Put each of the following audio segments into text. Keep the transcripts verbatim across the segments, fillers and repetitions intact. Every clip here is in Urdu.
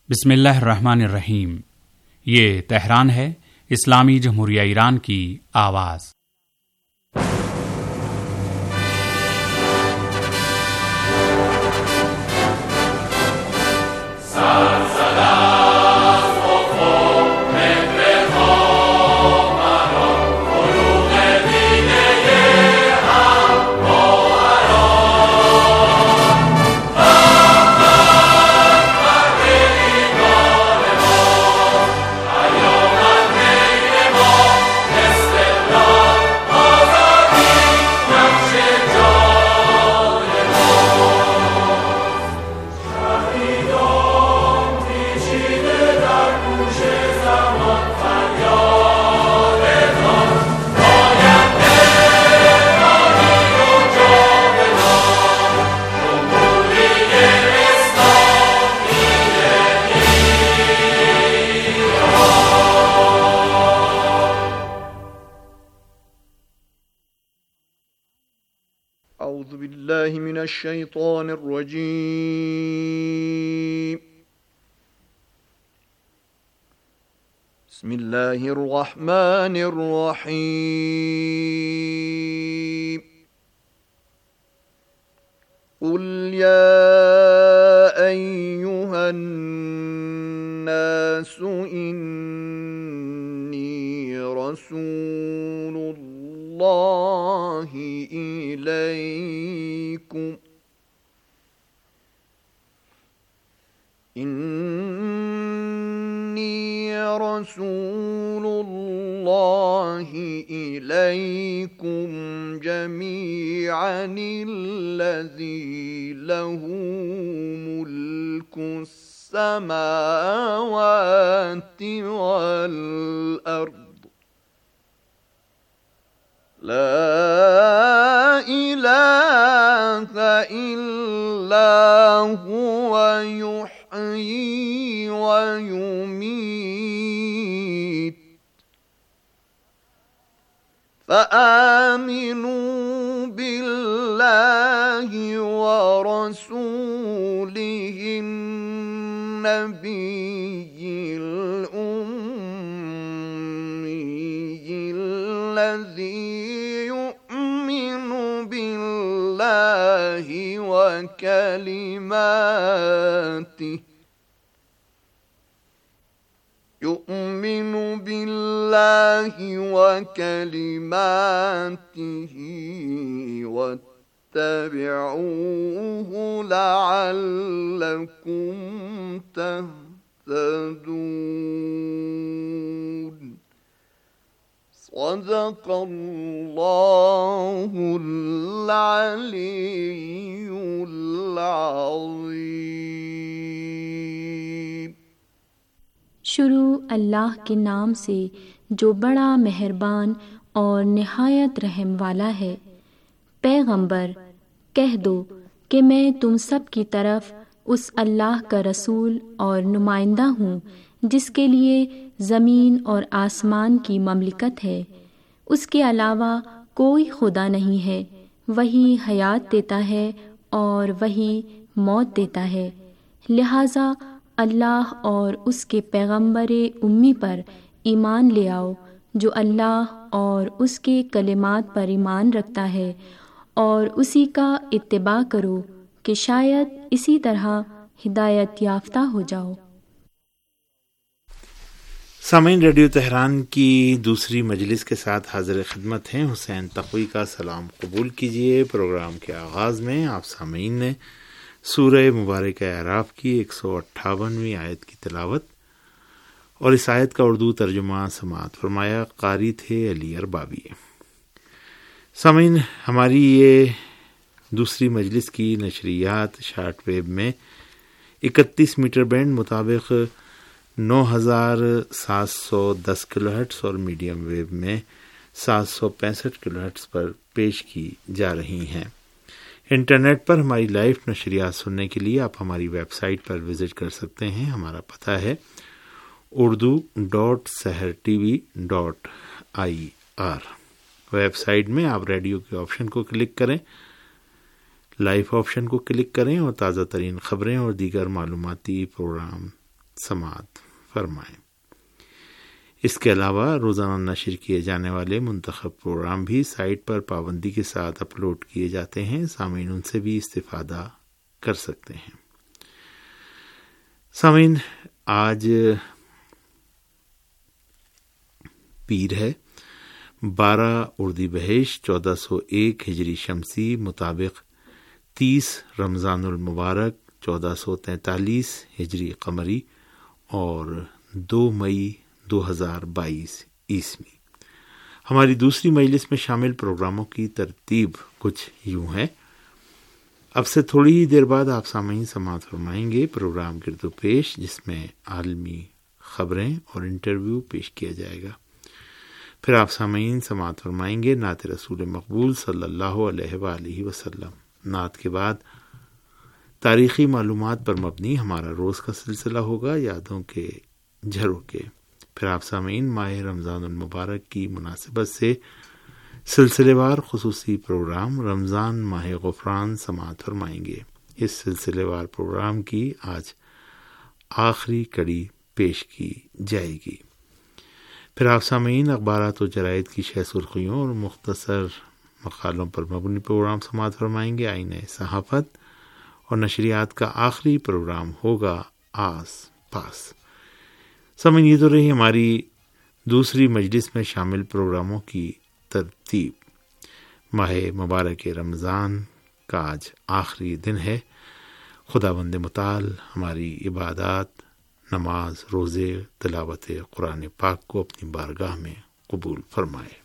بسم اللہ الرحمن الرحیم۔ یہ تہران ہے، اسلامی جمہوریہ ایران کی آواز۔ اعوذ باللہ من الشیطان الرجیم، بسم اللہ الرحمن الرحیم۔ قل یا ایہا الناس انی رسول اللہ إليكم إني رسول الله إليكم جميعا الذي له ملك السماوات والأرض لا إله إلا هو يحيي ويميت فآمنوا بالله ورسوله النبي الأمي الذي وكلماته يؤمن بالله وكلماته واتبعوه لعلكم تهتدون۔ صدق اللہ العلی العظیم۔ شروع اللہ کے نام سے جو بڑا مہربان اور نہایت رحم والا ہے۔ پیغمبر کہہ دو کہ میں تم سب کی طرف اس اللہ کا رسول اور نمائندہ ہوں جس کے لیے زمین اور آسمان کی مملکت ہے، اس کے علاوہ کوئی خدا نہیں ہے، وہی حیات دیتا ہے اور وہی موت دیتا ہے، لہٰذا اللہ اور اس کے پیغمبر امی پر ایمان لے آؤ جو اللہ اور اس کے کلمات پر ایمان رکھتا ہے، اور اسی کا اتباع کرو کہ شاید اسی طرح ہدایت یافتہ ہو جاؤ۔ سامعین، ریڈیو تہران کی دوسری مجلس کے ساتھ حاضر خدمت ہیں۔ حسین تقوی کا سلام قبول کیجیے۔ پروگرام کے آغاز میں آپ سامعین نے سورہ مبارکہ اعراف کی ایک سو اٹھاونویں آیت کی تلاوت اور اس آیت کا اردو ترجمہ سماعت فرمایا۔ قاری تھے علی اربابی۔ سامعین، ہماری یہ دوسری مجلس کی نشریات شارٹ ویب میں اکتیس میٹر بینڈ مطابق نو ہزار سات سو دس کلو ہرٹز اور میڈیم ویو میں سات سو پینسٹھ کلو ہرٹز پر پیش کی جا رہی ہیں۔ انٹرنیٹ پر ہماری لائیو نشریات سننے کے لیے آپ ہماری ویب سائٹ پر وزٹ کر سکتے ہیں۔ ہمارا پتہ ہے Urdu dot Sahar TV dot I R. Website میں آپ ریڈیو کے آپشن کو کلک کریں، لائیو آپشن کو کلک کریں اور تازہ ترین خبریں اور دیگر معلوماتی پروگرام سماعت فرمائیں۔ اس کے علاوہ روزانہ نشر کیے جانے والے منتخب پروگرام بھی سائٹ پر پابندی کے ساتھ اپلوڈ کیے جاتے ہیں، سامعین ان سے بھی استفادہ کر سکتے ہیں۔ سامعین، آج پیر ہے، بارہ اردی بہشت چودہ سو ایک ہجری شمسی مطابق تیس رمضان المبارک چودہ سو تینتالیس ہجری قمری اور دو مئی دو ہزار بائیس عیسوی۔ ہماری دوسری مجلس میں شامل پروگراموں کی ترتیب کچھ یوں ہے۔ اب سے تھوڑی ہی دیر بعد آپ سامعین سماعت فرمائیں گے پروگرام گرد و پیش، جس میں عالمی خبریں اور انٹرویو پیش کیا جائے گا۔ پھر آپ سامعین سماعت فرمائیں گے نعت رسول مقبول صلی اللہ علیہ وآلہ وسلم۔ نعت کے بعد تاریخی معلومات پر مبنی ہمارا روز کا سلسلہ ہوگا، یادوں کے جھروکے۔ پھر آپ سامعین ماہ رمضان المبارک کی مناسبت سے سلسلے وار خصوصی پروگرام رمضان ماہ غفران سماعت فرمائیں گے۔ اس سلسلے وار پروگرام کی آج آخری کڑی پیش کی جائے گی۔ پھر آپ سامعین اخبارات و جرائد کی شہ سرخیوں اور مختصر مقالوں پر مبنی پروگرام سماعت فرمائیں گے۔ آئینہ صحافت اور نشریات کا آخری پروگرام ہوگا آس پاس۔ سامعین، یہ تو رہی ہماری دوسری مجلس میں شامل پروگراموں کی ترتیب۔ ماہ مبارک رمضان کا آج آخری دن ہے۔ خداوند متعال ہماری عبادات، نماز، روزے، تلاوت قرآن پاک کو اپنی بارگاہ میں قبول فرمائے۔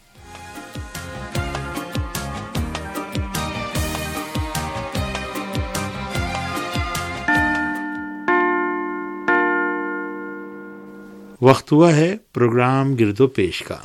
وقت ہوا ہے پروگرام گرد و پیش کا۔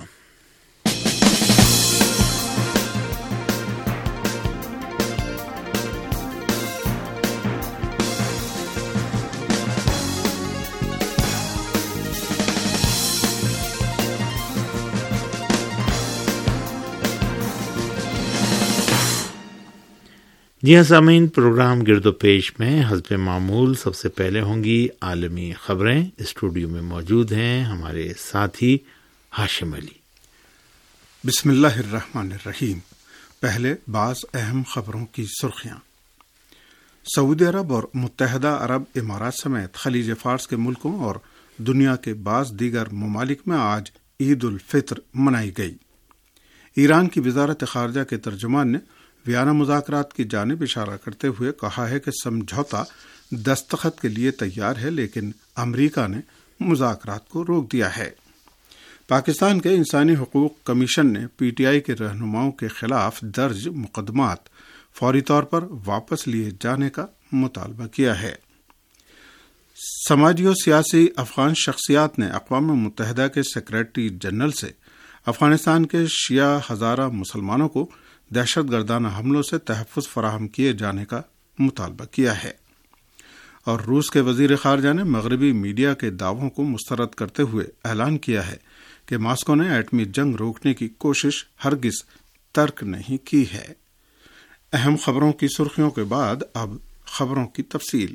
جی ہاں سامعین، پروگرام گرد و پیش میں حسب معمول سب سے پہلے ہوں گی عالمی خبریں۔ اسٹوڈیو میں موجود ہیں ہمارے ساتھی ہاشم علی۔ بسم اللہ الرحمن الرحیم۔ پہلے بعض اہم خبروں کی سرخیاں۔ سعودی عرب اور متحدہ عرب امارات سمیت خلیج فارس کے ملکوں اور دنیا کے بعض دیگر ممالک میں آج عید الفطر منائی گئی۔ ایران کی وزارت خارجہ کے ترجمان نے ویانا مذاکرات کی جانب اشارہ کرتے ہوئے کہا ہے کہ سمجھوتا دستخط کے لیے تیار ہے، لیکن امریکہ نے مذاکرات کو روک دیا ہے۔ پاکستان کے انسانی حقوق کمیشن نے پی ٹی آئی کے رہنماؤں کے خلاف درج مقدمات فوری طور پر واپس لیے جانے کا مطالبہ کیا ہے۔ سماجی و سیاسی افغان شخصیات نے اقوام متحدہ کے سیکریٹری جنرل سے افغانستان کے شیعہ ہزارہ مسلمانوں کو دہشت گردانہ حملوں سے تحفظ فراہم کیے جانے کا مطالبہ کیا ہے۔ اور روس کے وزیر خارجہ نے مغربی میڈیا کے دعووں کو مسترد کرتے ہوئے اعلان کیا ہے کہ ماسکو نے ایٹمی جنگ روکنے کی کوشش ہرگز ترک نہیں کی ہے۔ اہم خبروں کی سرخیوں کے بعد اب خبروں کی تفصیل۔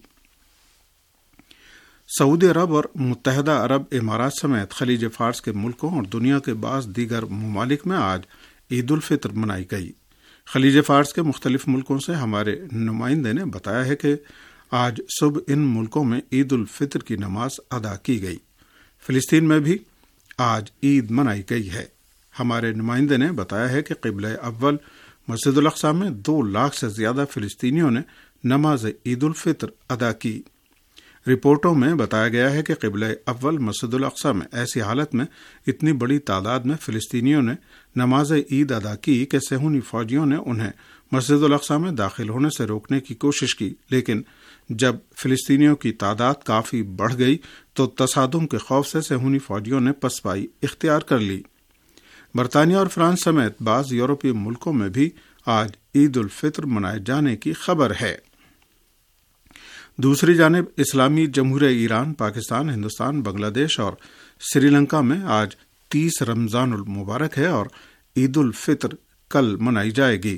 سعودی عرب اور متحدہ عرب امارات سمیت خلیج فارس کے ملکوں اور دنیا کے بعض دیگر ممالک میں آج عید الفطر منائی گئی۔ خلیج فارس کے مختلف ملکوں سے ہمارے نمائندے نے بتایا ہے کہ آج صبح ان ملکوں میں عید الفطر کی نماز ادا کی گئی۔ فلسطین میں بھی آج عید منائی گئی ہے۔ ہمارے نمائندے نے بتایا ہے کہ قبلہ اول مسجد الاقصی میں دو لاکھ سے زیادہ فلسطینیوں نے نماز عید الفطر ادا کی۔ رپورٹوں میں بتایا گیا ہے کہ قبلہ اول مسجد الاقصی میں ایسی حالت میں اتنی بڑی تعداد میں فلسطینیوں نے نماز عید ادا کی کہ صہیونی فوجیوں نے انہیں مسجد الاقصی میں داخل ہونے سے روکنے کی کوشش کی، لیکن جب فلسطینیوں کی تعداد کافی بڑھ گئی تو تصادم کے خوف سے صہیونی فوجیوں نے پسپائی اختیار کر لی۔ برطانیہ اور فرانس سمیت بعض یورپی ملکوں میں بھی آج عید الفطر منائے جانے کی خبر ہے۔ دوسری جانب اسلامی جمہوریہ ایران، پاکستان، ہندوستان، بنگلہ دیش اور سری لنکا میں آج تیس رمضان المبارک ہے اور عید الفطر کل منائی جائے گی۔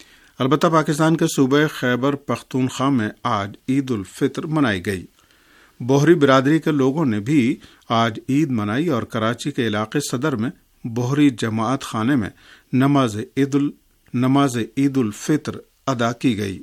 البتہ پاکستان کے صوبہ خیبر پختونخوا میں آج عید الفطر منائی گئی۔ بوہری برادری کے لوگوں نے بھی آج عید منائی اور کراچی کے علاقے صدر میں بوہری جماعت خانے میں نماز عید ال نماز عید الفطر ادا کی گئی۔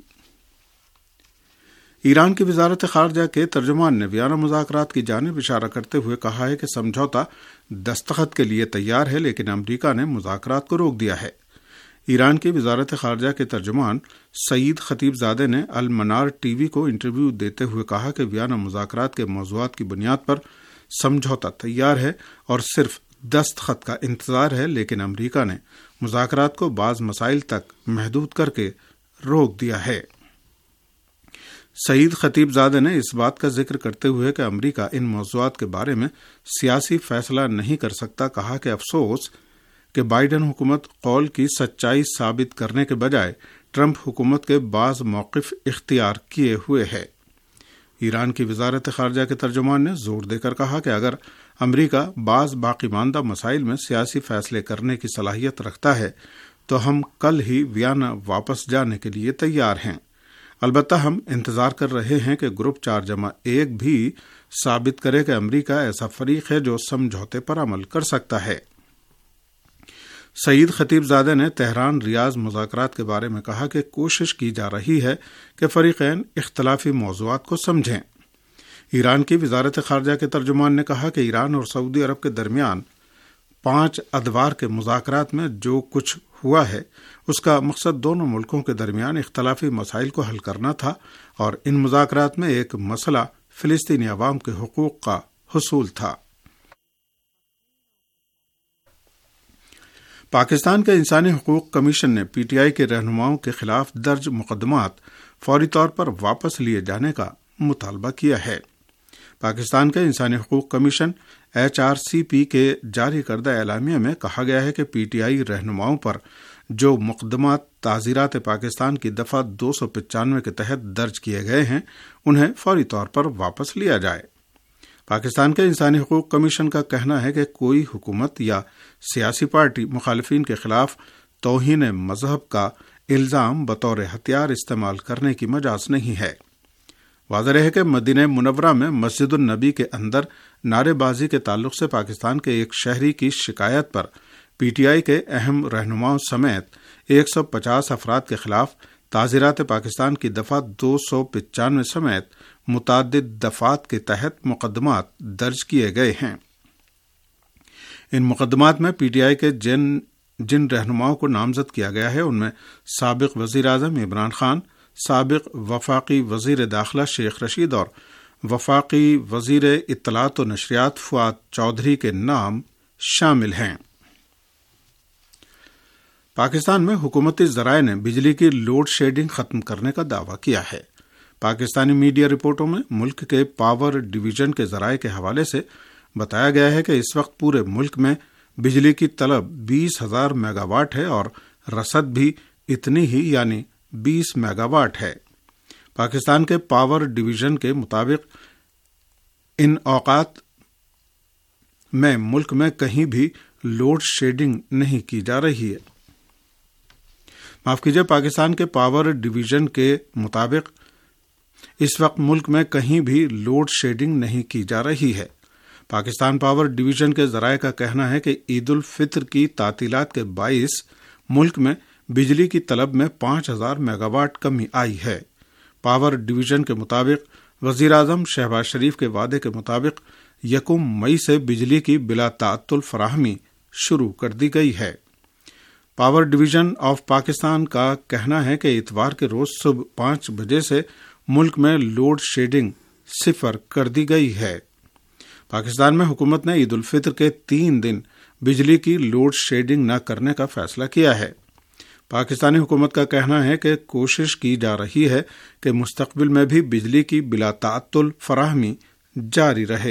ایران کی وزارت خارجہ کے ترجمان نے ویانا مذاکرات کی جانب اشارہ کرتے ہوئے کہا ہے کہ سمجھوتا دستخط کے لیے تیار ہے، لیکن امریکہ نے مذاکرات کو روک دیا ہے۔ ایران کی وزارت خارجہ کے ترجمان سعید خطیب زادے نے المنار ٹی وی کو انٹرویو دیتے ہوئے کہا کہ ویانا مذاکرات کے موضوعات کی بنیاد پر سمجھوتا تیار ہے اور صرف دستخط کا انتظار ہے، لیکن امریکہ نے مذاکرات کو بعض مسائل تک محدود کر کے روک دیا ہے۔ سعید خطیب زادے نے اس بات کا ذکر کرتے ہوئے کہ امریکہ ان موضوعات کے بارے میں سیاسی فیصلہ نہیں کر سکتا، کہا کہ افسوس کہ بائیڈن حکومت قول کی سچائی ثابت کرنے کے بجائے ٹرمپ حکومت کے بعض موقف اختیار کیے ہوئے ہے۔ ایران کی وزارت خارجہ کے ترجمان نے زور دے کر کہا کہ اگر امریکہ بعض باقی ماندہ مسائل میں سیاسی فیصلے کرنے کی صلاحیت رکھتا ہے تو ہم کل ہی ویانا واپس جانے کے لیے تیار ہیں، البتہ ہم انتظار کر رہے ہیں کہ گروپ چار جمع ایک بھی ثابت کرے کہ امریکہ ایسا فریق ہے جو سمجھوتے پر عمل کر سکتا ہے۔ سعید خطیب زادے نے تہران ریاض مذاکرات کے بارے میں کہا کہ کوشش کی جا رہی ہے کہ فریقین اختلافی موضوعات کو سمجھیں۔ ایران کی وزارت خارجہ کے ترجمان نے کہا کہ ایران اور سعودی عرب کے درمیان پانچ ادوار کے مذاکرات میں جو کچھ ہوا ہے اس کا مقصد دونوں ملکوں کے درمیان اختلافی مسائل کو حل کرنا تھا، اور ان مذاکرات میں ایک مسئلہ فلسطینی عوام کے حقوق کا حصول تھا۔ پاکستان کے انسانی حقوق کمیشن نے پی ٹی آئی کے رہنماؤں کے خلاف درج مقدمات فوری طور پر واپس لیے جانے کا مطالبہ کیا ہے۔ پاکستان کے انسانی حقوق commission H R C P کے جاری کردہ اعلامیہ میں کہا گیا ہے کہ پی ٹی آئی رہنماؤں پر جو مقدمات تعزیرات پاکستان کی دفعہ دو سو پچانوے کے تحت درج کیے گئے ہیں انہیں فوری طور پر واپس لیا جائے۔ پاکستان کے انسانی حقوق کمیشن کا کہنا ہے کہ کوئی حکومت یا سیاسی پارٹی مخالفین کے خلاف توہین مذہب کا الزام بطور ہتھیار استعمال کرنے کی مجاز نہیں ہے۔ واضح رہے کہ مدینہ منورہ میں مسجد النبی کے اندر نعرے بازی کے تعلق سے پاکستان کے ایک شہری کی شکایت پر پی ٹی آئی کے اہم رہنماؤں سمیت ایک سو پچاس افراد کے خلاف تعزیرات پاکستان کی دفعہ دو سو پچانوے سمیت متعدد دفعات کے تحت مقدمات درج کیے گئے ہیں۔ ان مقدمات میں پی ٹی آئی کے جن جن رہنماؤں کو نامزد کیا گیا ہے ان میں سابق وزیر اعظم عمران خان، سابق وفاقی وزیر داخلہ شیخ رشید اور وفاقی وزیر اطلاعات و نشریات فؤاد چودھری کے نام شامل ہیں۔ پاکستان میں حکومتی ذرائع نے بجلی کی لوڈ شیڈنگ ختم کرنے کا دعویٰ کیا ہے۔ پاکستانی میڈیا رپورٹوں میں ملک کے پاور ڈویژن کے ذرائع کے حوالے سے بتایا گیا ہے کہ اس وقت پورے ملک میں بجلی کی طلب بیس ہزار میگا واٹ ہے اور رسد بھی اتنی ہی یعنی بیس میگا واٹ ہے۔ پاکستان کے پاور ڈویژن کے مطابق ان اوقات میں ملک میں کہیں بھی لوڈ شیڈنگ نہیں کی جا رہی ہے۔ معاف کیجیے، پاکستان کے پاور ڈویژن کے مطابق اس وقت ملک میں کہیں بھی لوڈ شیڈنگ نہیں کی جا رہی ہے۔ پاکستان پاور ڈویژن کے ذرائع کا کہنا ہے کہ عید الفطر کی تعطیلات کے باعث ملک میں بجلی کی طلب میں پانچ ہزار میگا واٹ کمی آئی ہے۔ پاور ڈویژن کے مطابق وزیر اعظم شہباز شریف کے وعدے کے مطابق یکم مئی سے بجلی کی بلا تعطل فراہمی شروع کر دی گئی ہے۔ پاور ڈویژن آف پاکستان کا کہنا ہے کہ اتوار کے روز صبح پانچ بجے سے ملک میں لوڈ شیڈنگ صفر کر دی گئی ہے۔ پاکستان میں حکومت نے عید الفطر کے تین دن بجلی کی لوڈ شیڈنگ نہ کرنے کا فیصلہ کیا ہے۔ پاکستانی حکومت کا کہنا ہے کہ کوشش کی جا رہی ہے کہ مستقبل میں بھی بجلی کی بلا تعطل فراہمی جاری رہے۔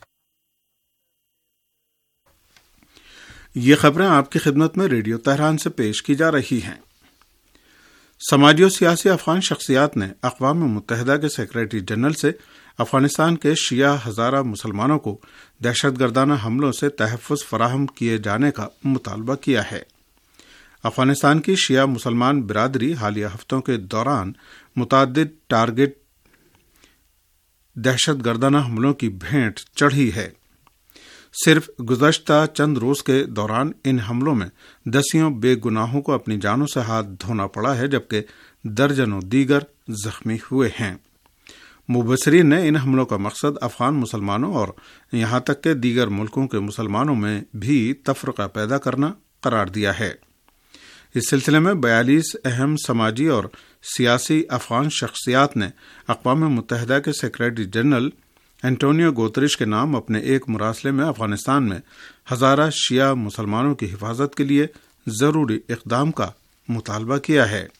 یہ خبریں آپ کی خدمت میں ریڈیو تہران سے پیش کی جا رہی ہیں۔ سماجی و سیاسی افغان شخصیات نے اقوام متحدہ کے سیکریٹری جنرل سے افغانستان کے شیعہ ہزارہ مسلمانوں کو دہشت گردانہ حملوں سے تحفظ فراہم کیے جانے کا مطالبہ کیا ہے۔ افغانستان کی شیعہ مسلمان برادری حالیہ ہفتوں کے دوران متعدد ٹارگٹ دہشت گردانہ حملوں کی بھینٹ چڑھی ہے۔ صرف گزشتہ چند روز کے دوران ان حملوں میں دسیوں بے گناہوں کو اپنی جانوں سے ہاتھ دھونا پڑا ہے، جبکہ درجنوں دیگر زخمی ہوئے ہیں۔ مبصرین نے ان حملوں کا مقصد افغان مسلمانوں اور یہاں تک کہ دیگر ملکوں کے مسلمانوں میں بھی تفرقہ پیدا کرنا قرار دیا ہے۔ اس سلسلے میں بیالیس اہم سماجی اور سیاسی افغان شخصیات نے اقوام متحدہ کے سیکریٹری جنرل اینٹونیو گوتریش کے نام اپنے ایک مراسلے میں افغانستان میں ہزارہ شیعہ مسلمانوں کی حفاظت کے لیے ضروری اقدام کا مطالبہ کیا ہے۔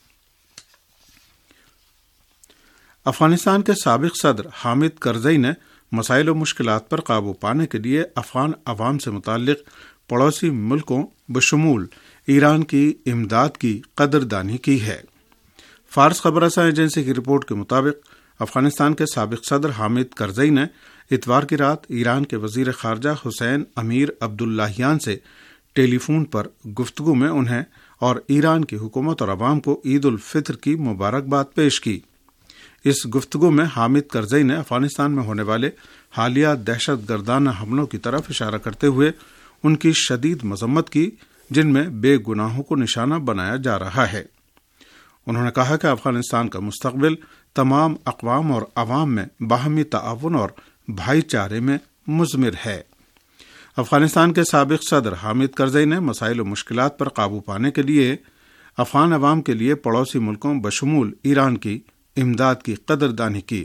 افغانستان کے سابق صدر حامد کرزئی نے مسائل و مشکلات پر قابو پانے کے لیے افغان عوام سے متعلق پڑوسی ملکوں بشمول ایران کی امداد کی قدردانی کی ہے۔ فارس خبر رساں ایجنسی کی رپورٹ کے مطابق افغانستان کے سابق صدر حامد کرزئی نے اتوار کی رات ایران کے وزیر خارجہ حسین امیر عبداللہیان سے ٹیلی فون پر گفتگو میں انہیں اور ایران کی حکومت اور عوام کو عید الفطر کی مبارکباد پیش کی۔ اس گفتگو میں حامد کرزئی نے افغانستان میں ہونے والے حالیہ دہشت گردانہ حملوں کی طرف اشارہ کرتے ہوئے ان کی شدید مذمت کی، جن میں بے گناہوں کو نشانہ بنایا جا رہا ہے۔ انہوں نے کہا کہ افغانستان کا مستقبل تمام اقوام اور عوام میں باہمی تعاون اور بھائی چارے میں مضمر ہے۔ افغانستان کے سابق صدر حامد کرزئی نے مسائل و مشکلات پر قابو پانے کے لیے افغان عوام کے لیے پڑوسی ملکوں بشمول ایران کی امداد کی قدردانی کی۔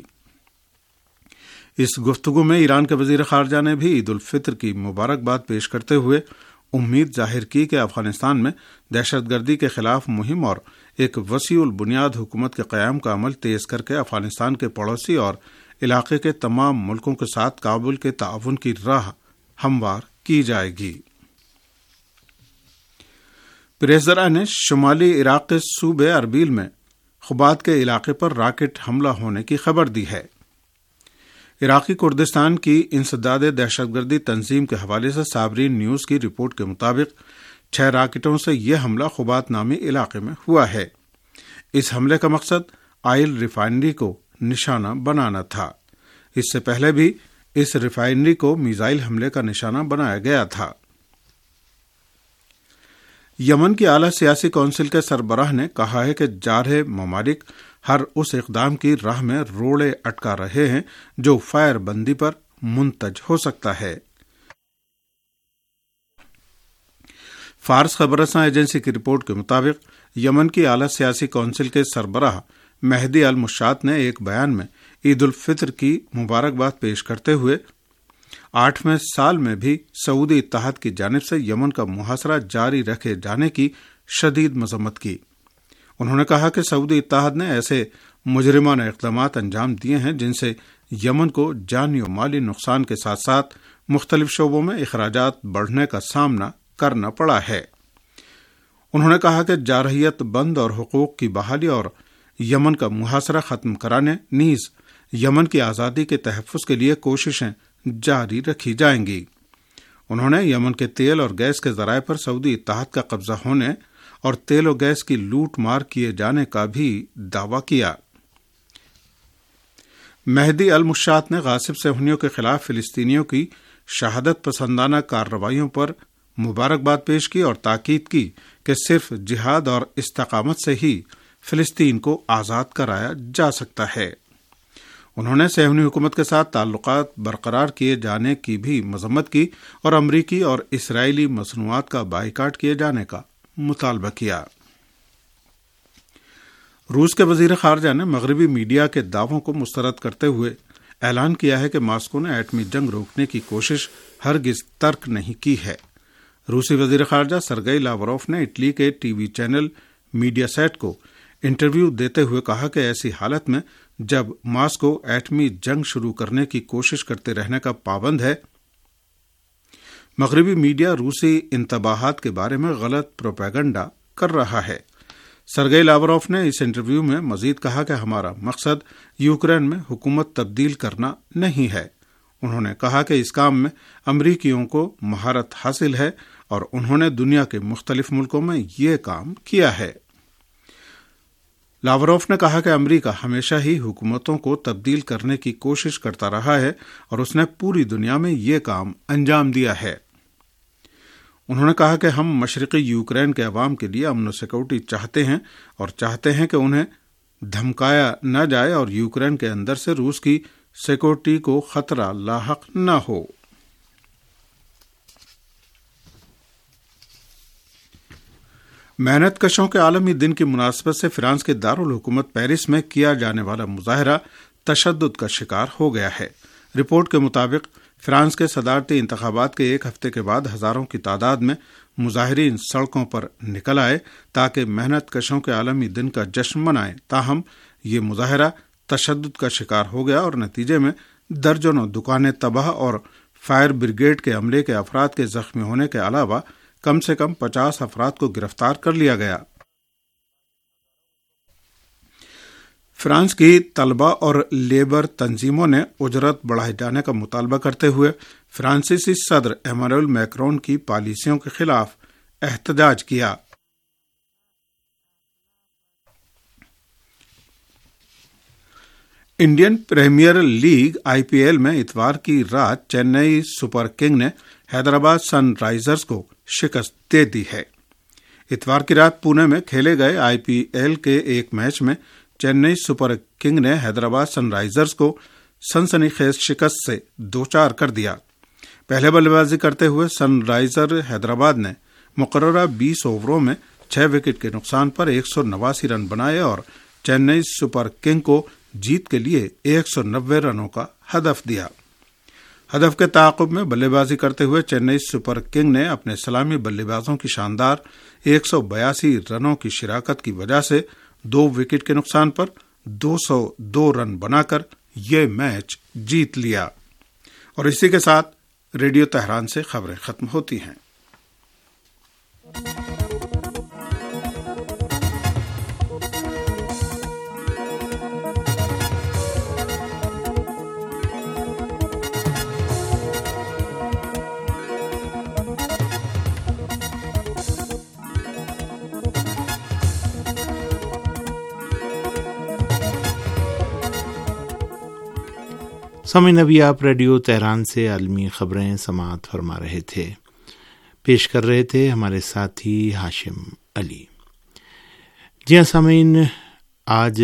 اس گفتگو میں ایران کے وزیر خارجہ نے بھی عید الفطر کی مبارکباد پیش کرتے ہوئے امید ظاہر کی کہ افغانستان میں دہشت گردی کے خلاف مہم اور ایک وسیع البنیاد حکومت کے قیام کا عمل تیز کر کے افغانستان کے پڑوسی اور علاقے کے تمام ملکوں کے ساتھ کابل کے تعاون کی راہ ہموار کی جائے گی۔ پریس ذرائع نے شمالی عراق کے صوبے اربیل میں خبات کے علاقے پر راکٹ حملہ ہونے کی خبر دی ہے۔ عراقی کردستان کی انسداد دہشت گردی تنظیم کے حوالے سے صابرین نیوز کی رپورٹ کے مطابق چھ راکٹوں سے یہ حملہ خبات نامی علاقے میں ہوا ہے۔ اس حملے کا مقصد آئل ریفائنری کو نشانہ بنانا تھا۔ اس سے پہلے بھی اس ریفائنری کو میزائل حملے کا نشانہ بنایا گیا تھا۔ یمن کی اعلیٰ سیاسی کونسل کے سربراہ نے کہا ہے کہ جارحے ممالک ہر اس اقدام کی راہ میں روڑے اٹکا رہے ہیں جو فائر بندی پر منتج ہو سکتا ہے۔ فارس خبر رساں ایجنسی کی رپورٹ کے مطابق یمن کی اعلیٰ سیاسی کونسل کے سربراہ مہدی المشات نے ایک بیان میں عید الفطر کی مبارکباد پیش کرتے ہوئے آٹھویں سال میں بھی سعودی اتحاد کی جانب سے یمن کا محاصرہ جاری رکھے جانے کی شدید مذمت کی۔ انہوں نے کہا کہ سعودی اتحاد نے ایسے مجرمانہ اقدامات انجام دیے ہیں جن سے یمن کو جانی و مالی نقصان کے ساتھ ساتھ مختلف شعبوں میں اخراجات بڑھنے کا سامنا کرنا پڑا ہے۔ انہوں نے کہا کہ جارحیت بند اور حقوق کی بحالی اور یمن کا محاصرہ ختم کرانے نیز یمن کی آزادی کے تحفظ کے لیے کوششیں جاری رکھی جائیں گی۔ انہوں نے یمن کے تیل اور گیس کے ذرائع پر سعودی اتحاد کا قبضہ ہونے اور تیل و گیس کی لوٹ مار کیے جانے کا بھی دعویٰ کیا۔ مہدی المشات نے غاصب صہیونیوں کے خلاف فلسطینیوں کی شہادت پسندانہ کارروائیوں پر مبارکباد پیش کی اور تاکید کی کہ صرف جہاد اور استقامت سے ہی فلسطین کو آزاد کرایا جا سکتا ہے۔ انہوں نے صہیونی حکومت کے ساتھ تعلقات برقرار کیے جانے کی بھی مذمت کی اور امریکی اور اسرائیلی مصنوعات کا بائیکاٹ کیے جانے کا مطالبہ کیا۔ روس کے وزیر خارجہ نے مغربی میڈیا کے دعووں کو مسترد کرتے ہوئے اعلان کیا ہے کہ ماسکو نے ایٹمی جنگ روکنے کی کوشش ہرگز ترک نہیں کی ہے۔ روسی وزیر خارجہ سرگئی لاوروف نے اٹلی کے TV channel Mediaset کو انٹرویو دیتے ہوئے کہا کہ ایسی حالت میں جب ماسکو ایٹمی جنگ شروع کرنے کی کوشش کرتے رہنے کا پابند ہے، مغربی میڈیا روسی انتباہات کے بارے میں غلط پروپیگنڈا کر رہا ہے۔ سرگئی لاوروف نے اس انٹرویو میں مزید کہا کہ ہمارا مقصد یوکرین میں حکومت تبدیل کرنا نہیں ہے۔ انہوں نے کہا کہ اس کام میں امریکیوں کو مہارت حاصل ہے اور انہوں نے دنیا کے مختلف ملکوں میں یہ کام کیا ہے۔ لاوروف نے کہا کہ امریکہ ہمیشہ ہی حکومتوں کو تبدیل کرنے کی کوشش کرتا رہا ہے اور اس نے پوری دنیا میں یہ کام انجام دیا ہے۔ انہوں نے کہا کہ ہم مشرقی یوکرین کے عوام کے لیے امن و سیکورٹی چاہتے ہیں اور چاہتے ہیں کہ انہیں دھمکایا نہ جائے اور یوکرین کے اندر سے روس کی سیکورٹی کو خطرہ لاحق نہ ہو۔ محنت کشوں کے عالمی دن کی مناسبت سے فرانس کے دارالحکومت پیرس میں کیا جانے والا مظاہرہ تشدد کا شکار ہو گیا ہے۔ رپورٹ کے مطابق فرانس کے صدارتی انتخابات کے ایک ہفتے کے بعد ہزاروں کی تعداد میں مظاہرین سڑکوں پر نکل آئے تاکہ محنت کشوں کے عالمی دن کا جشن منائیں، تاہم یہ مظاہرہ تشدد کا شکار ہو گیا اور نتیجے میں درجنوں دکانیں تباہ اور فائر بریگیڈ کے عملے کے افراد کے زخمی ہونے کے علاوہ کم سے کم پچاس افراد کو گرفتار کر لیا گیا۔ فرانس کی طلبہ اور لیبر تنظیموں نے اجرت بڑھائے جانے کا مطالبہ کرتے ہوئے فرانسیسی صدر ایمانوئل میکرون کی پالیسیوں کے خلاف احتجاج کیا۔ Indian Premier League I P L میں اتوار کی رات چنئی سپر کنگ نے حیدرآباد سن رائزرز کو شکست دے دی ہے۔ اتوار کی رات پونے میں کھیلے گئے آئی پی ایل کے ایک میچ میں چنئی سپر کنگ نے حیدرآباد سن رائزرز کو سنسنی خیز شکست سے دوچار کر دیا۔ پہلے بلے بازی کرتے ہوئے سن رائزر حیدرآباد نے مقررہ بیس اووروں میں چھ وکٹ کے نقصان پر ایک سو نواسی رن بنائے اور چنئی سپر کنگ کو جیت کے لیے ایک سو نوے رنوں کا ہدف دیا۔ ہدف کے تعاقب میں بلے بازی کرتے ہوئے چنئی سپر کنگ نے اپنے سلامی بلے بازوں کی شاندار ایک سو بیاسی رنوں کی شراکت کی وجہ سے دو وکٹ کے نقصان پر دو سو دو رن بنا کر یہ میچ جیت لیا۔ اور اسی کے ساتھ ریڈیو تہران سے خبریں ختم ہوتی ہیں۔ سامعین، ابھی آپ ریڈیو تہران سے عالمی خبریں سماعت فرما رہے تھے، پیش کر رہے تھے ہمارے ساتھی ہاشم علی۔ جی ہاں سامعین، آج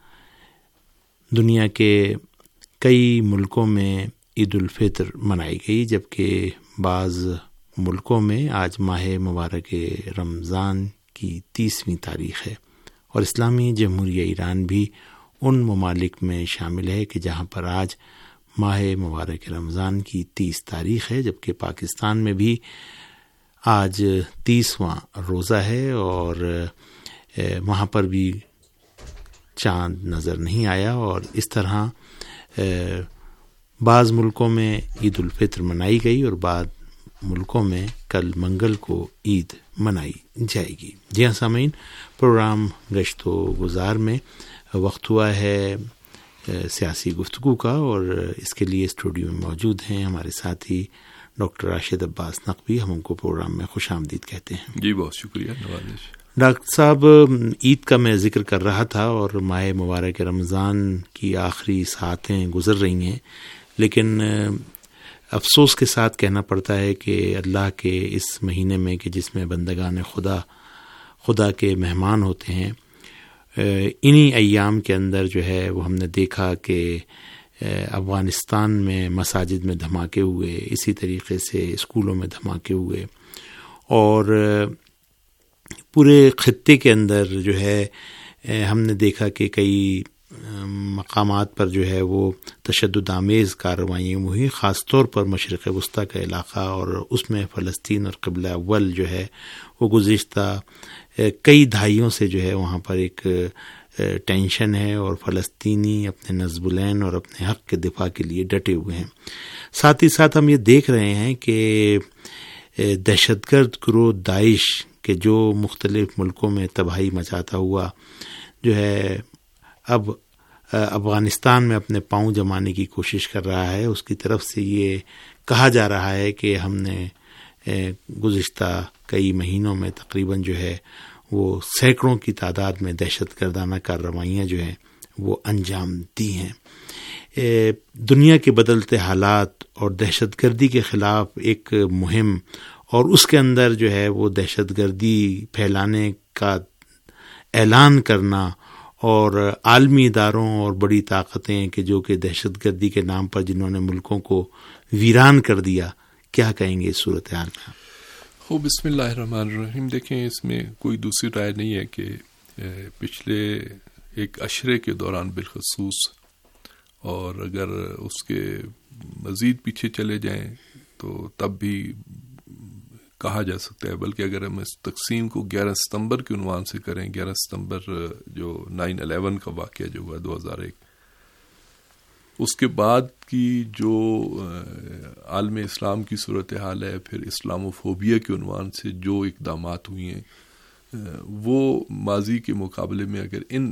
دنیا کے کئی ملکوں میں عید الفطر منائی گئی، جبکہ بعض ملکوں میں آج ماہ مبارک رمضان کی تیسویں تاریخ ہے، اور اسلامی جمہوریہ ایران بھی ان ممالک میں شامل ہے کہ جہاں پر آج ماہ مبارک رمضان کی تیس تاریخ ہے، جبکہ پاکستان میں بھی آج تیسواں روزہ ہے اور وہاں پر بھی چاند نظر نہیں آیا، اور اس طرح بعض ملکوں میں عید الفطر منائی گئی اور بعض ملکوں میں کل منگل کو عید منائی جائے گی۔ جی ہاں سامعین، پروگرام گشت و گزار میں وقت ہوا ہے سیاسی گفتگو کا، اور اس کے لیے اسٹوڈیو میں موجود ہیں ہمارے ساتھی ڈاکٹر راشد عباس نقوی۔ ہم ان کو پروگرام میں خوش آمدید کہتے ہیں۔ جی بہت شکریہ نوازش۔ ڈاکٹر صاحب، عید کا میں ذکر کر رہا تھا اور ماہ مبارک رمضان کی آخری ساعتیں گزر رہی ہیں، لیکن افسوس کے ساتھ کہنا پڑتا ہے کہ اللہ کے اس مہینے میں کہ جس میں بندگان خدا خدا کے مہمان ہوتے ہیں، انہی ایام کے اندر جو ہے وہ ہم نے دیکھا کہ افغانستان میں مساجد میں دھماکے ہوئے، اسی طریقے سے اسکولوں میں دھماکے ہوئے، اور پورے خطے کے اندر جو ہے ہم نے دیکھا کہ کئی مقامات پر جو ہے وہ تشدد آمیز کارروائیاں ہوئی، خاص طور پر مشرق وسطیٰ کا علاقہ، اور اس میں فلسطین اور قبلہ اول جو ہے وہ گزشتہ کئی دہائیوں سے جو ہے وہاں پر ایک ٹینشن ہے، اور فلسطینی اپنے نصب العین اور اپنے حق کے دفاع کے لیے ڈٹے ہوئے ہیں۔ ساتھ ہی ساتھ ہم یہ دیکھ رہے ہیں کہ دہشت گرد گروہ داعش کہ جو مختلف ملکوں میں تباہی مچاتا ہوا جو ہے اب افغانستان میں اپنے پاؤں جمانے کی کوشش کر رہا ہے، اس کی طرف سے یہ کہا جا رہا ہے کہ ہم نے گزشتہ کئی مہینوں میں تقریباً جو ہے وہ سینکڑوں کی تعداد میں دہشت گردانہ کارروائیاں جو ہیں وہ انجام دی ہیں. دنیا کے بدلتے حالات اور دہشت گردی کے خلاف ایک مہم اور اس کے اندر جو ہے وہ دہشت گردی پھیلانے کا اعلان کرنا اور عالمی اداروں اور بڑی طاقتیں کہ جو کہ دہشت گردی کے نام پر جنہوں نے ملکوں کو ویران کر دیا، کیا کہیں گے اس صورتحال میں؟ ہو بسم اللہ الرحمن الرحیم. دیکھیں اس میں کوئی دوسری رائے نہیں ہے کہ پچھلے ایک عشرے کے دوران بالخصوص، اور اگر اس کے مزید پیچھے چلے جائیں تو تب بھی کہا جا سکتا ہے، بلکہ اگر ہم اس تقسیم کو گیارہ ستمبر کے عنوان سے کریں، گیارہ ستمبر جو نائن الیون کا واقعہ جو ہوا دو ہزار ایک، اس کے بعد کی جو عالم اسلام کی صورتحال ہے، پھر اسلام فوبیا کے عنوان سے جو اقدامات ہوئی ہیں، وہ ماضی کے مقابلے میں اگر ان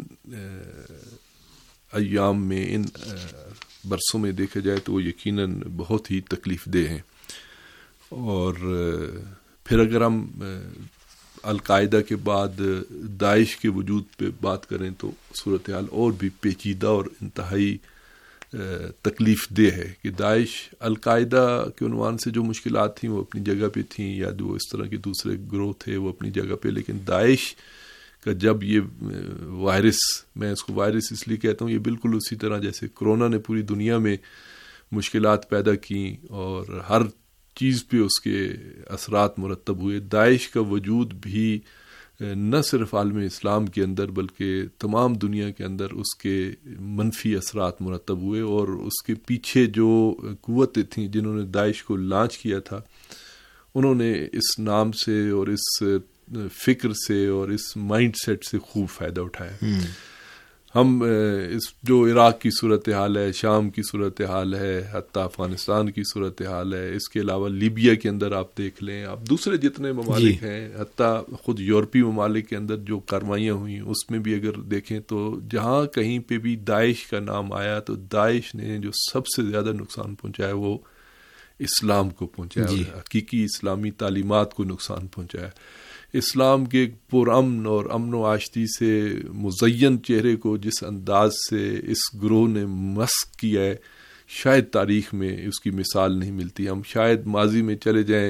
ایام میں، ان برسوں میں دیکھا جائے تو وہ یقیناً بہت ہی تکلیف دہ ہیں. اور پھر اگر ہم القاعدہ کے بعد داعش کے وجود پہ بات کریں تو صورتحال اور بھی پیچیدہ اور انتہائی تکلیف دہ ہے کہ داعش القاعدہ کے عنوان سے جو مشکلات تھیں وہ اپنی جگہ پہ تھیں، یا جو اس طرح کے دوسرے گروہ تھے وہ اپنی جگہ پہ، لیکن داعش کا جب یہ وائرس، میں اس کو وائرس اس لیے کہتا ہوں، یہ بالکل اسی طرح جیسے کرونا نے پوری دنیا میں مشکلات پیدا کی اور ہر چیز پہ اس کے اثرات مرتب ہوئے، داعش کا وجود بھی نہ صرف عالم اسلام کے اندر بلکہ تمام دنیا کے اندر اس کے منفی اثرات مرتب ہوئے، اور اس کے پیچھے جو قوتیں تھیں جنہوں نے داعش کو لانچ کیا تھا، انہوں نے اس نام سے اور اس فکر سے اور اس مائنڈ سیٹ سے خوب فائدہ اٹھایا. ہم اس جو عراق کی صورتحال ہے، شام کی صورتحال ہے، حتیٰ افغانستان کی صورتحال ہے، اس کے علاوہ لیبیا کے اندر آپ دیکھ لیں، آپ دوسرے جتنے ممالک جی. ہیں، حتیٰ خود یورپی ممالک کے اندر جو کارروائیاں ہوئیں اس میں بھی اگر دیکھیں تو جہاں کہیں پہ بھی داعش کا نام آیا تو داعش نے جو سب سے زیادہ نقصان پہنچایا وہ اسلام کو پہنچایا جی. حقیقی اسلامی تعلیمات کو نقصان پہنچایا. اسلام کے پرامن اور امن و آشتی سے مزین چہرے کو جس انداز سے اس گروہ نے مسخ کیا ہے، شاید تاریخ میں اس کی مثال نہیں ملتی. ہم شاید ماضی میں چلے جائیں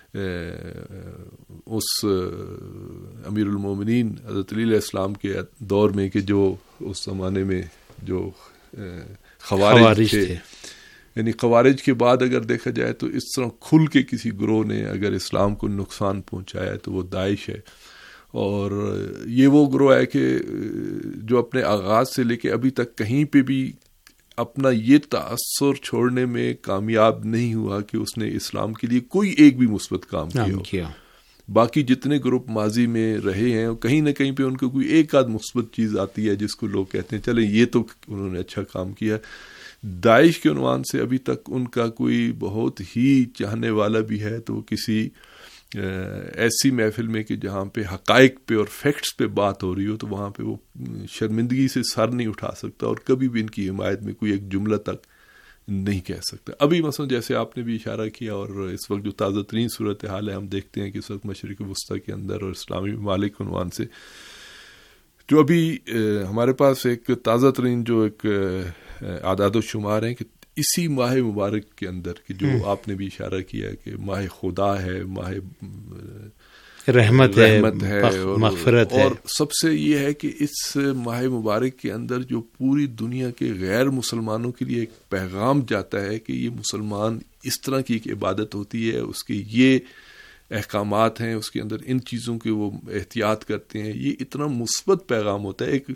اس امیر المومنین حضرت علی علیہ السلام کے دور میں کہ جو اس زمانے میں جو خوارج تھے، یعنی خوارج کے بعد اگر دیکھا جائے تو اس طرح کھل کے کسی گروہ نے اگر اسلام کو نقصان پہنچایا ہے تو وہ داعش ہے. اور یہ وہ گروہ ہے کہ جو اپنے آغاز سے لے کے ابھی تک کہیں پہ بھی اپنا یہ تاثر چھوڑنے میں کامیاب نہیں ہوا کہ اس نے اسلام کے لیے کوئی ایک بھی مثبت کام کیا. باقی جتنے گروپ ماضی میں رہے ہیں کہیں نہ کہیں پہ ان کو کوئی ایک آدھ مثبت چیز آتی ہے جس کو لوگ کہتے ہیں چلیں یہ تو انہوں نے اچھا کام کیا. داعش کے عنوان سے ابھی تک ان کا کوئی بہت ہی چاہنے والا بھی ہے تو کسی ایسی محفل میں کہ جہاں پہ حقائق پہ اور فیکٹس پہ بات ہو رہی ہو تو وہاں پہ وہ شرمندگی سے سر نہیں اٹھا سکتا اور کبھی بھی ان کی حمایت میں کوئی ایک جملہ تک نہیں کہہ سکتا. ابھی مثلا جیسے آپ نے بھی اشارہ کیا اور اس وقت جو تازہ ترین صورتحال ہے ہم دیکھتے ہیں کہ اس وقت مشرق وسطیٰ کے اندر اور اسلامی ممالک عنوان سے جو ابھی ہمارے پاس ایک تازہ ترین جو ایک اعداد و شمار ہیں کہ اسی ماہ مبارک کے اندر کہ جو آپ نے بھی اشارہ کیا کہ ماہ خدا ہے، ماہ رحمت, رحمت ہے, ہے اور مغفرت ہے، اور سب سے یہ ہے کہ اس ماہ مبارک کے اندر جو پوری دنیا کے غیر مسلمانوں کے لیے ایک پیغام جاتا ہے کہ یہ مسلمان اس طرح کی ایک عبادت ہوتی ہے، اس کے یہ احکامات ہیں، اس کے اندر ان چیزوں کے وہ احتیاط کرتے ہیں، یہ اتنا مثبت پیغام ہوتا ہے. ایک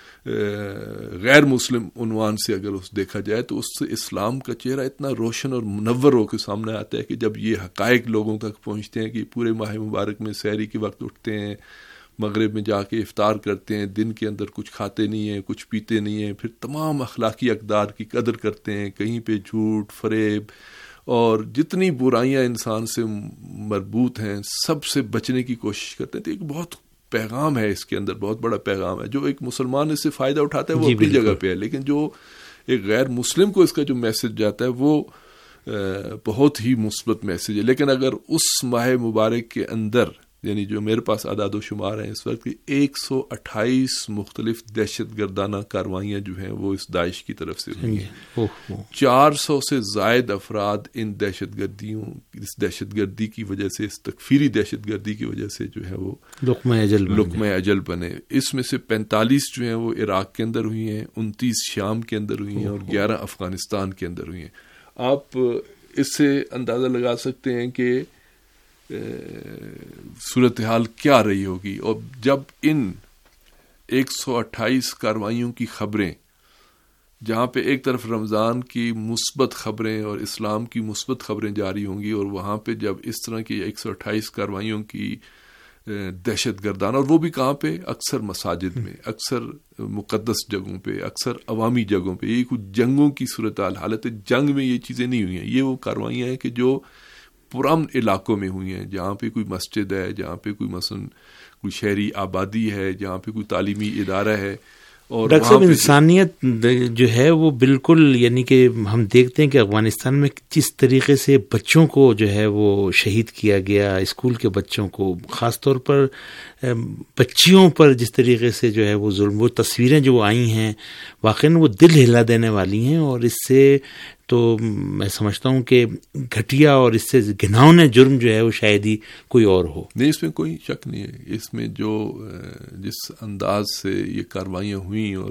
غیر مسلم عنوان سے اگر اس دیکھا جائے تو اس سے اسلام کا چہرہ اتنا روشن اور منور ہو کے سامنے آتا ہے کہ جب یہ حقائق لوگوں تک پہنچتے ہیں کہ پورے ماہ مبارک میں سحری کے وقت اٹھتے ہیں، مغرب میں جا کے افطار کرتے ہیں، دن کے اندر کچھ کھاتے نہیں ہیں، کچھ پیتے نہیں ہیں، پھر تمام اخلاقی اقدار کی قدر کرتے ہیں، کہیں پہ جھوٹ فریب اور جتنی برائیاں انسان سے مربوط ہیں سب سے بچنے کی کوشش کرتے ہیں. تو ایک بہت پیغام ہے اس کے اندر، بہت بڑا پیغام ہے. جو ایک مسلمان اس سے فائدہ اٹھاتا ہے وہ اپنی جگہ پہ ہے، لیکن جو ایک غیر مسلم کو اس کا جو میسج جاتا ہے وہ بہت ہی مثبت میسج ہے. لیکن اگر اس ماہ مبارک کے اندر یعنی جو میرے پاس اعداد و شمار ہیں اس وقت، ایک سو اٹھائیس مختلف دہشت گردانہ کارروائیاں جو ہیں وہ اس داعش کی طرف سے ہوئی ہیں. چار سو سے زائد افراد ان دہشت گردیوں اس دہشت گردی کی وجہ سے، اس تکفیری دہشت گردی کی وجہ سے جو ہے وہ لقمہ اجل لقمہ اجل بنے. اس میں سے پینتالیس جو ہیں وہ عراق کے اندر ہوئی ہیں، انتیس شام کے اندر ہوئی ہیں اور گیارہ افغانستان کے اندر ہوئی ہیں. آپ اس سے اندازہ لگا سکتے ہیں کہ صورتحال کیا رہی ہوگی. اور جب ان ایک سو اٹھائیس کارروائیوں کی خبریں، جہاں پہ ایک طرف رمضان کی مثبت خبریں اور اسلام کی مثبت خبریں جاری ہوں گی، اور وہاں پہ جب اس طرح کی ایک سو اٹھائیس کارروائیوں کی دہشت گردانہ، اور وہ بھی کہاں پہ، اکثر مساجد میں، اکثر مقدس جگہوں پہ، اکثر عوامی جگہوں پہ، یہ کچھ جنگوں کی صورتحال، حالت جنگ میں یہ چیزیں نہیں ہوئی ہیں. یہ وہ کارروائیاں ہیں کہ جو پرامن علاقوں میں ہوئی ہیں، جہاں پہ کوئی مسجد ہے، جہاں پہ کوئی مثلا کوئی شہری آبادی ہے، جہاں پہ کوئی تعلیمی ادارہ ہے. اور ڈاکٹر صاحب انسانیت جو ہے وہ بالکل، یعنی کہ ہم دیکھتے ہیں کہ افغانستان میں جس طریقے سے بچوں کو جو ہے وہ شہید کیا گیا، اسکول کے بچوں کو، خاص طور پر بچیوں پر جس طریقے سے جو ہے وہ ظلم، وہ تصویریں جو آئی ہیں واقعاً وہ دل ہلا دینے والی ہیں. اور اس سے تو میں سمجھتا ہوں کہ گھٹیا اور اس سے گھناؤنے جرم جو ہے وہ شاید ہی کوئی اور ہو. نہیں، اس میں کوئی شک نہیں ہے. اس میں جو جس انداز سے یہ کارروائیاں ہوئیں اور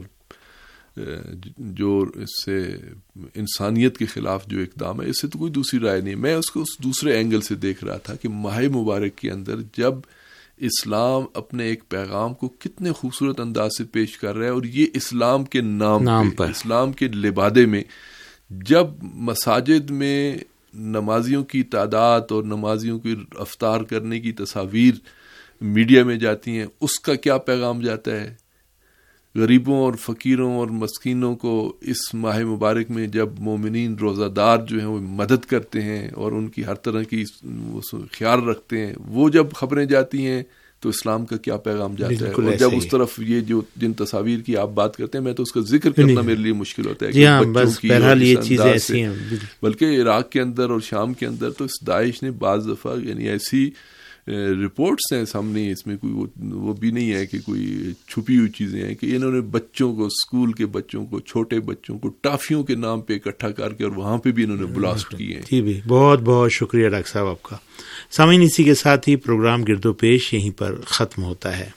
جو اس سے انسانیت کے خلاف جو اقدام ہے، اس سے تو کوئی دوسری رائے نہیں. میں اس کو اس دوسرے اینگل سے دیکھ رہا تھا کہ ماہ مبارک کے اندر جب اسلام اپنے ایک پیغام کو کتنے خوبصورت انداز سے پیش کر رہا ہے، اور یہ اسلام کے نام, نام پر اسلام کے لبادے میں جب مساجد میں نمازیوں کی تعداد اور نمازیوں کی افطار کرنے کی تصاویر میڈیا میں جاتی ہیں، اس کا کیا پیغام جاتا ہے؟ غریبوں اور فقیروں اور مسکینوں کو اس ماہ مبارک میں جب مومنین روزہ دار جو ہیں وہ مدد کرتے ہیں اور ان کی ہر طرح کی خیال رکھتے ہیں، وہ جب خبریں جاتی ہیں تو اسلام کا کیا پیغام جاتا ہے؟ اور جب اس طرف یہ جو جن تصاویر کی آپ بات کرتے ہیں، میں تو اس کا ذکر کرنا میرے لیے مشکل ہوتا ہے کہ بچوں کی اور اس انداز سے، بلکہ عراق کے اندر اور شام کے اندر تو اس داعش نے بعض دفعہ یعنی ایسی رپورٹس ہیں سامنے، اس میں کوئی وہ بھی نہیں ہے کہ کوئی چھپی ہوئی چیزیں ہیں، کہ انہوں نے بچوں کو، اسکول کے بچوں کو، چھوٹے بچوں کو ٹافیوں کے نام پہ اکٹھا کر کے اور وہاں پہ بھی انہوں نے بلاسٹ کیے ہیں. جی بھی بہت بہت شکریہ ڈاکٹر صاحب آپ کا. سامعین، اسی کے ساتھ ہی پروگرام گرد و پیش یہیں پر ختم ہوتا ہے.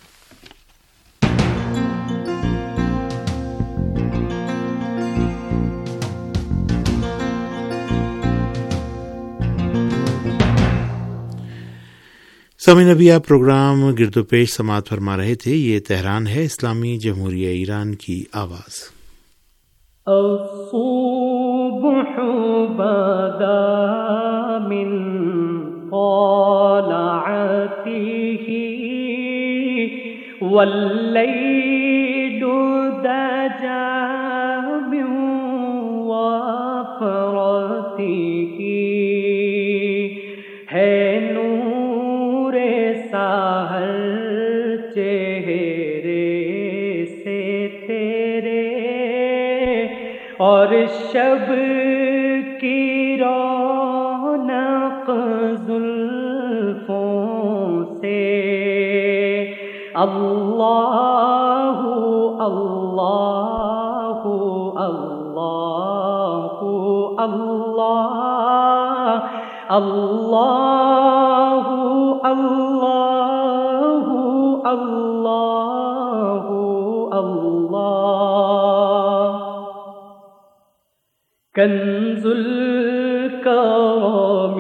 سامعین، ابھی آپ پروگرام گرد و پیش سماعت فرما رہے تھے. یہ تہران ہے، اسلامی جمہوریہ ایران کی آواز. الصبح بدا من طلعته والليل دجى من وفرته ہے نور ساحل چہرے سے تیرے، اور شب کی رونق زلفوں سے. اللہ اللہ اللہ اللہ اللہ اللہ اللہ اللہ. کنز الکرم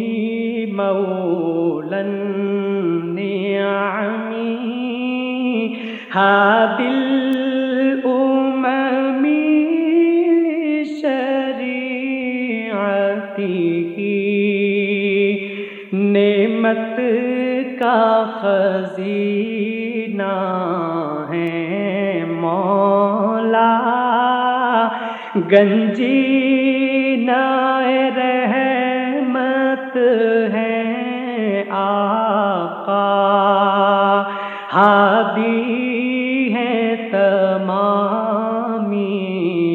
مولا النعم هادي الأمم شریعته، نعمت کا خزینہ ہے مولا، گنجینہ رحمت ہے آقا، ہادی ہے تمامی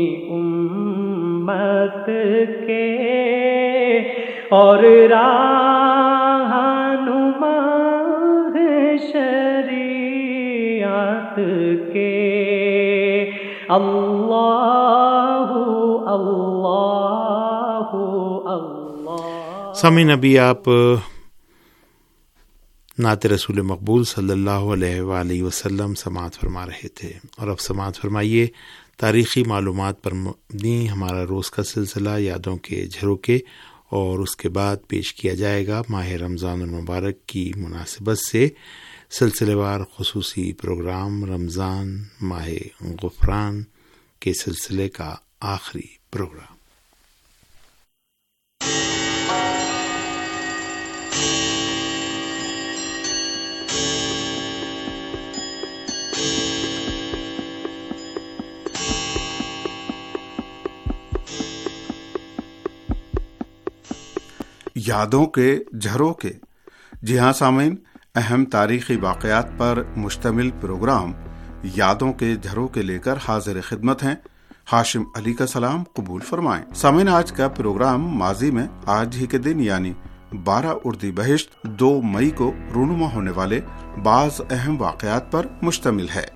امت کے، اور رہنما اللہ اللہ اللہ۔ سامعین، ابھی آپ نعت رسول مقبول صلی اللہ علیہ وآلہ وسلم سماعت فرما رہے تھے، اور اب سماعت فرمائیے تاریخی معلومات پر مبنی ہمارا روز کا سلسلہ یادوں کے جھروکے، اور اس کے بعد پیش کیا جائے گا ماہ رمضان المبارک کی مناسبت سے سلسلے وار خصوصی پروگرام رمضان ماہ غفران کے سلسلے کا آخری پروگرام۔ یادوں کے جھروکے۔ جی ہاں سامعین، اہم تاریخی واقعات پر مشتمل پروگرام یادوں کے جھروکے لے کر حاضر خدمت ہیں۔ ہاشم علی کا سلام قبول فرمائیں۔ سامعین، آج کا پروگرام ماضی میں آج ہی کے دن یعنی بارہ اردی بہشت دو مئی کو رونما ہونے والے بعض اہم واقعات پر مشتمل ہے۔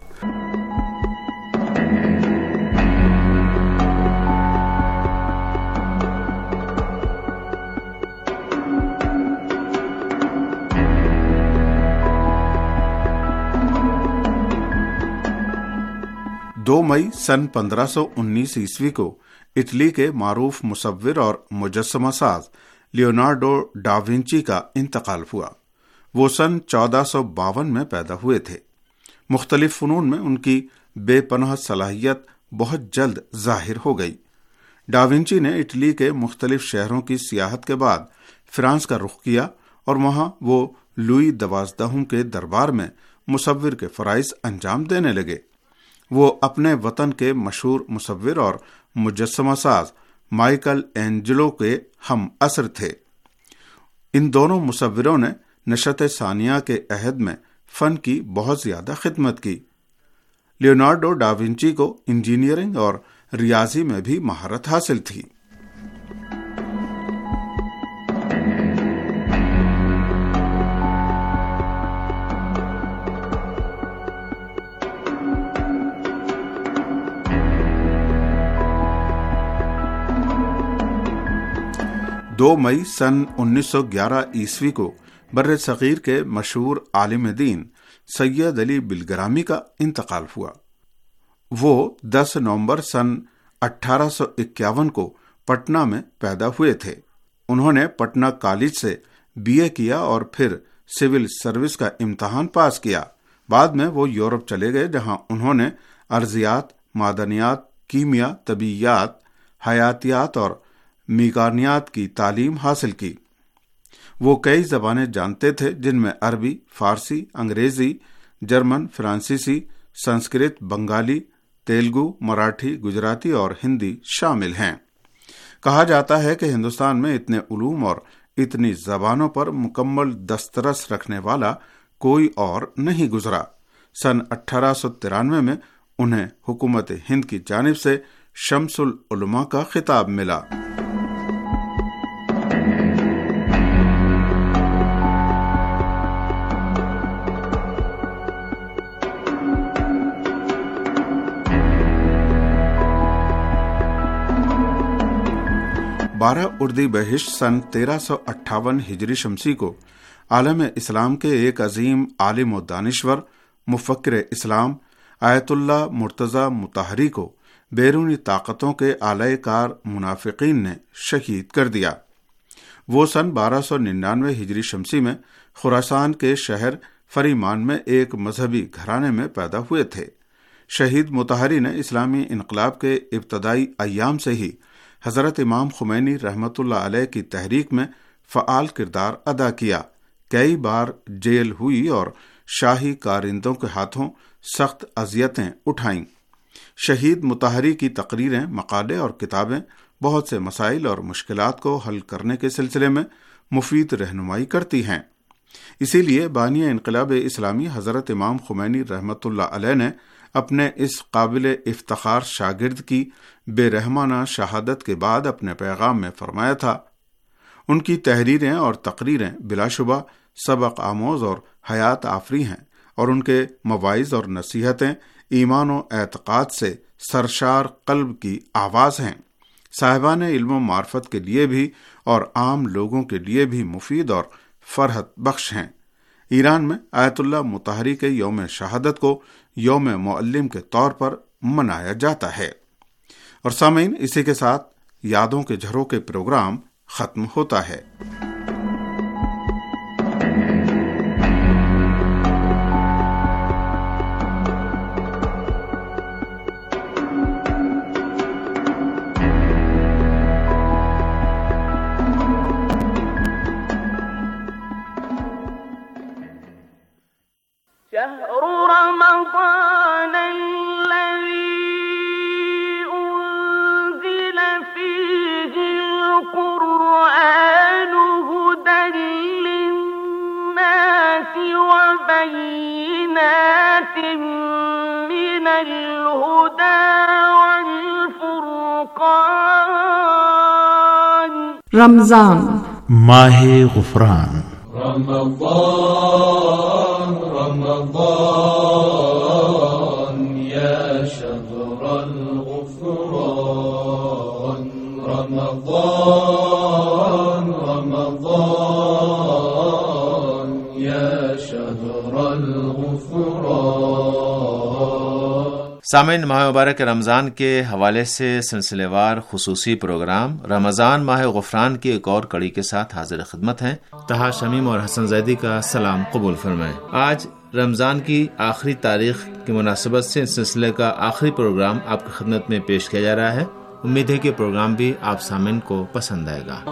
دو مئی سن پندرہ سو انیس عیسوی کو اٹلی کے معروف مصور اور مجسمہ ساز لیونارڈو ڈا ونچی کا انتقال ہوا۔ وہ سن چودہ سو باون میں پیدا ہوئے تھے۔ مختلف فنون میں ان کی بے پناہ صلاحیت بہت جلد ظاہر ہو گئی۔ ڈا ونچی نے اٹلی کے مختلف شہروں کی سیاحت کے بعد فرانس کا رخ کیا، اور وہاں وہ لوئی دوازدہم کے دربار میں مصور کے فرائض انجام دینے لگے۔ وہ اپنے وطن کے مشہور مصور اور مجسمہ ساز مائیکل اینجلو کے ہم عصر تھے۔ ان دونوں مصوروں نے نشأت ثانیہ کے عہد میں فن کی بہت زیادہ خدمت کی۔ لیونارڈو ڈا ونچی کو انجینئرنگ اور ریاضی میں بھی مہارت حاصل تھی۔ دو مئی سن انیس سو گیارہ عیسوی کو بر صغیر کے مشہور عالم دین سید علی بلگرامی کا انتقال ہوا۔ وہ دس نومبر سن اٹھارہ سو اکیاون کو پٹنہ میں پیدا ہوئے تھے۔ انہوں نے پٹنہ کالج سے بی اے کیا اور پھر سول سروس کا امتحان پاس کیا۔ بعد میں وہ یورپ چلے گئے، جہاں انہوں نے ارضیات، معدنیات، کیمیا، طبیعیات، حیاتیات اور میکانیات کی تعلیم حاصل کی۔ وہ کئی زبانیں جانتے تھے، جن میں عربی، فارسی، انگریزی، جرمن، فرانسیسی، سنسکرت، بنگالی، تیلگو، مراٹھی، گجراتی اور ہندی شامل ہیں۔ کہا جاتا ہے کہ ہندوستان میں اتنے علوم اور اتنی زبانوں پر مکمل دسترس رکھنے والا کوئی اور نہیں گزرا۔ سن اٹھارہ سو ترانوے میں انہیں حکومت ہند کی جانب سے شمس العلماء کا خطاب ملا۔ بارہ اردی بہشت سن تیرہ سو اٹھاون ہجری شمسی کو عالم اسلام کے ایک عظیم عالم و دانشور مفکر اسلام آیت اللہ مرتضی مطہری کو بیرونی طاقتوں کے اعلی کار منافقین نے شہید کر دیا۔ وہ سن بارہ سو ننانوے ہجری شمسی میں خراسان کے شہر فریمان میں ایک مذہبی گھرانے میں پیدا ہوئے تھے۔ شہید مطہری نے اسلامی انقلاب کے ابتدائی ایام سے ہی حضرت امام خمینی رحمۃ اللہ علیہ کی تحریک میں فعال کردار ادا کیا۔ کئی بار جیل ہوئی اور شاہی کارندوں کے ہاتھوں سخت اذیتیں اٹھائیں۔ شہید مطہری کی تقریریں، مقالے اور کتابیں بہت سے مسائل اور مشکلات کو حل کرنے کے سلسلے میں مفید رہنمائی کرتی ہیں۔ اسی لیے بانی انقلاب اسلامی حضرت امام خمینی رحمۃ اللہ علیہ نے اپنے اس قابل افتخار شاگرد کی بے رحمانہ شہادت کے بعد اپنے پیغام میں فرمایا تھا، ان کی تحریریں اور تقریریں بلا شبہ سبق آموز اور حیات آفری ہیں، اور ان کے مواعظ اور نصیحتیں ایمان و اعتقاد سے سرشار قلب کی آواز ہیں، صاحبان علم و معرفت کے لیے بھی اور عام لوگوں کے لیے بھی مفید اور فرحت بخش ہیں۔ ایران میں آیت اللہ مطہری کے یوم شہادت کو یوم معلم کے طور پر منایا جاتا ہے۔ اور سامعین، اسی کے ساتھ یادوں کے جھروکے پروگرام ختم ہوتا ہے۔ شهر رمضان الذي أنزل فيه القرآن هدى للناس وبينات من الهدى والفرقان رمضان ماہ غفران، رمضان رمضان يا شهر الغفران، رمضان رمضان يا شهر الغفران۔ سامعین، ماہ مبارک رمضان کے حوالے سے سلسلے وار خصوصی پروگرام رمضان ماہ غفران کی ایک اور کڑی کے ساتھ حاضر خدمت ہیں۔ طہا شمیم اور حسن زیدی کا سلام قبول فرمائیں۔ آج رمضان کی آخری تاریخ کی مناسبت سے اس سلسلے کا آخری پروگرام آپ کی خدمت میں پیش کیا جا رہا ہے۔ امید ہے کہ پروگرام بھی آپ سامعین کو پسند آئے گا۔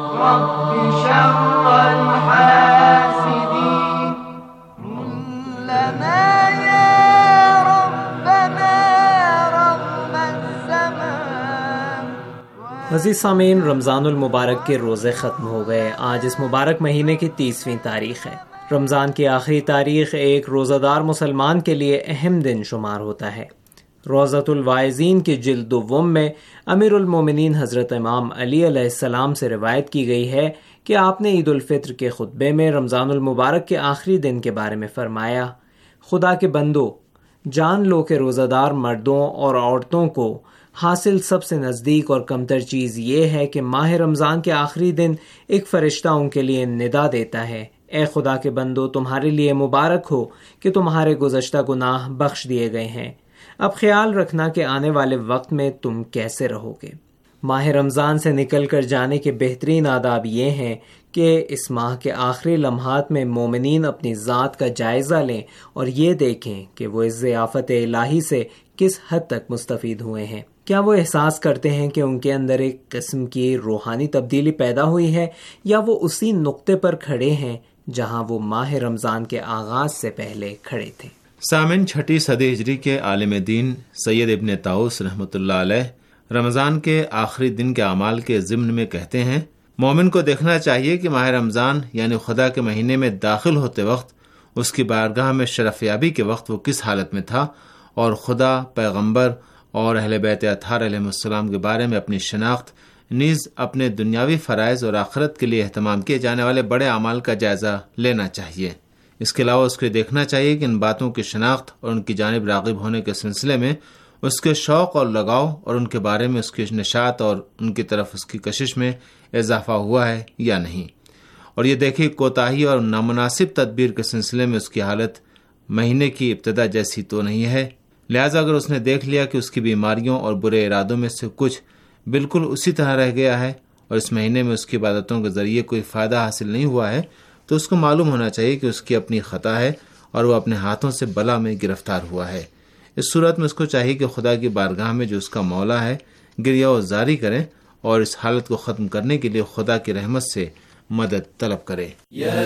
عزیز سامعین، رمضان المبارک کے روزے ختم ہو گئے۔ آج اس مبارک مہینے کی تیسویں تاریخ ہے۔ رمضان کی آخری تاریخ ایک روزہ دار مسلمان کے لیے اہم دن شمار ہوتا ہے۔ روضۃ الواعظین کی جلد دوم میں امیر المومنین حضرت امام علی علیہ السلام سے روایت کی گئی ہے کہ آپ نے عید الفطر کے خطبے میں رمضان المبارک کے آخری دن کے بارے میں فرمایا، خدا کے بندو، جان لو کہ روزہ دار مردوں اور عورتوں کو حاصل سب سے نزدیک اور کمتر چیز یہ ہے کہ ماہ رمضان کے آخری دن ایک فرشتہ ان کے لیے ندا دیتا ہے، اے خدا کے بندو، تمہارے لیے مبارک ہو کہ تمہارے گزشتہ گناہ بخش دیے گئے ہیں، اب خیال رکھنا کہ آنے والے وقت میں تم کیسے رہو گے۔ ماہ رمضان سے نکل کر جانے کے بہترین آداب یہ ہیں کہ اس ماہ کے آخری لمحات میں مومنین اپنی ذات کا جائزہ لیں اور یہ دیکھیں کہ وہ اس ضیافت الہی سے کس حد تک مستفید ہوئے ہیں۔ کیا وہ احساس کرتے ہیں کہ ان کے اندر ایک قسم کی روحانی تبدیلی پیدا ہوئی ہے، یا وہ اسی نقطے پر کھڑے ہیں جہاں وہ ماہ رمضان کے آغاز سے پہلے کھڑے تھے؟ سامن، چھٹی صدی ہجری کے عالم دین سید ابن طاؤس رحمۃ اللہ علیہ رمضان کے آخری دن کے اعمال کے ضمن میں کہتے ہیں، مومن کو دیکھنا چاہیے کہ ماہ رمضان یعنی خدا کے مہینے میں داخل ہوتے وقت، اس کی بارگاہ میں شرف یابی کے وقت وہ کس حالت میں تھا، اور خدا، پیغمبر اور اہل بیت اطہار علیہ السلام کے بارے میں اپنی شناخت، نیز اپنے دنیاوی فرائض اور آخرت کے لیے اہتمام کیے جانے والے بڑے اعمال کا جائزہ لینا چاہیے۔ اس کے علاوہ اس کو دیکھنا چاہیے کہ ان باتوں کی شناخت اور ان کی جانب راغب ہونے کے سلسلے میں اس کے شوق اور لگاؤ اور ان کے بارے میں اس کی نشاط اور ان کی طرف اس کی کشش میں اضافہ ہوا ہے یا نہیں، اور یہ دیکھیں کوتاہی اور نامناسب تدبیر کے سلسلے میں اس کی حالت مہینے کی ابتدا جیسی تو نہیں ہے۔ لہٰذا اگر اس نے دیکھ لیا کہ اس کی بیماریوں اور برے ارادوں میں سے کچھ بالکل اسی طرح رہ گیا ہے اور اس مہینے میں اس کی عبادتوں کے ذریعے کوئی فائدہ حاصل نہیں ہوا ہے، تو اس کو معلوم ہونا چاہیے کہ اس کی اپنی خطا ہے اور وہ اپنے ہاتھوں سے بلا میں گرفتار ہوا ہے۔ اس صورت میں اس کو چاہیے کہ خدا کی بارگاہ میں جو اس کا مولا ہے گریہ و زاری کرے اور اس حالت کو ختم کرنے کے لیے خدا کی رحمت سے مدد طلب کرے۔ یا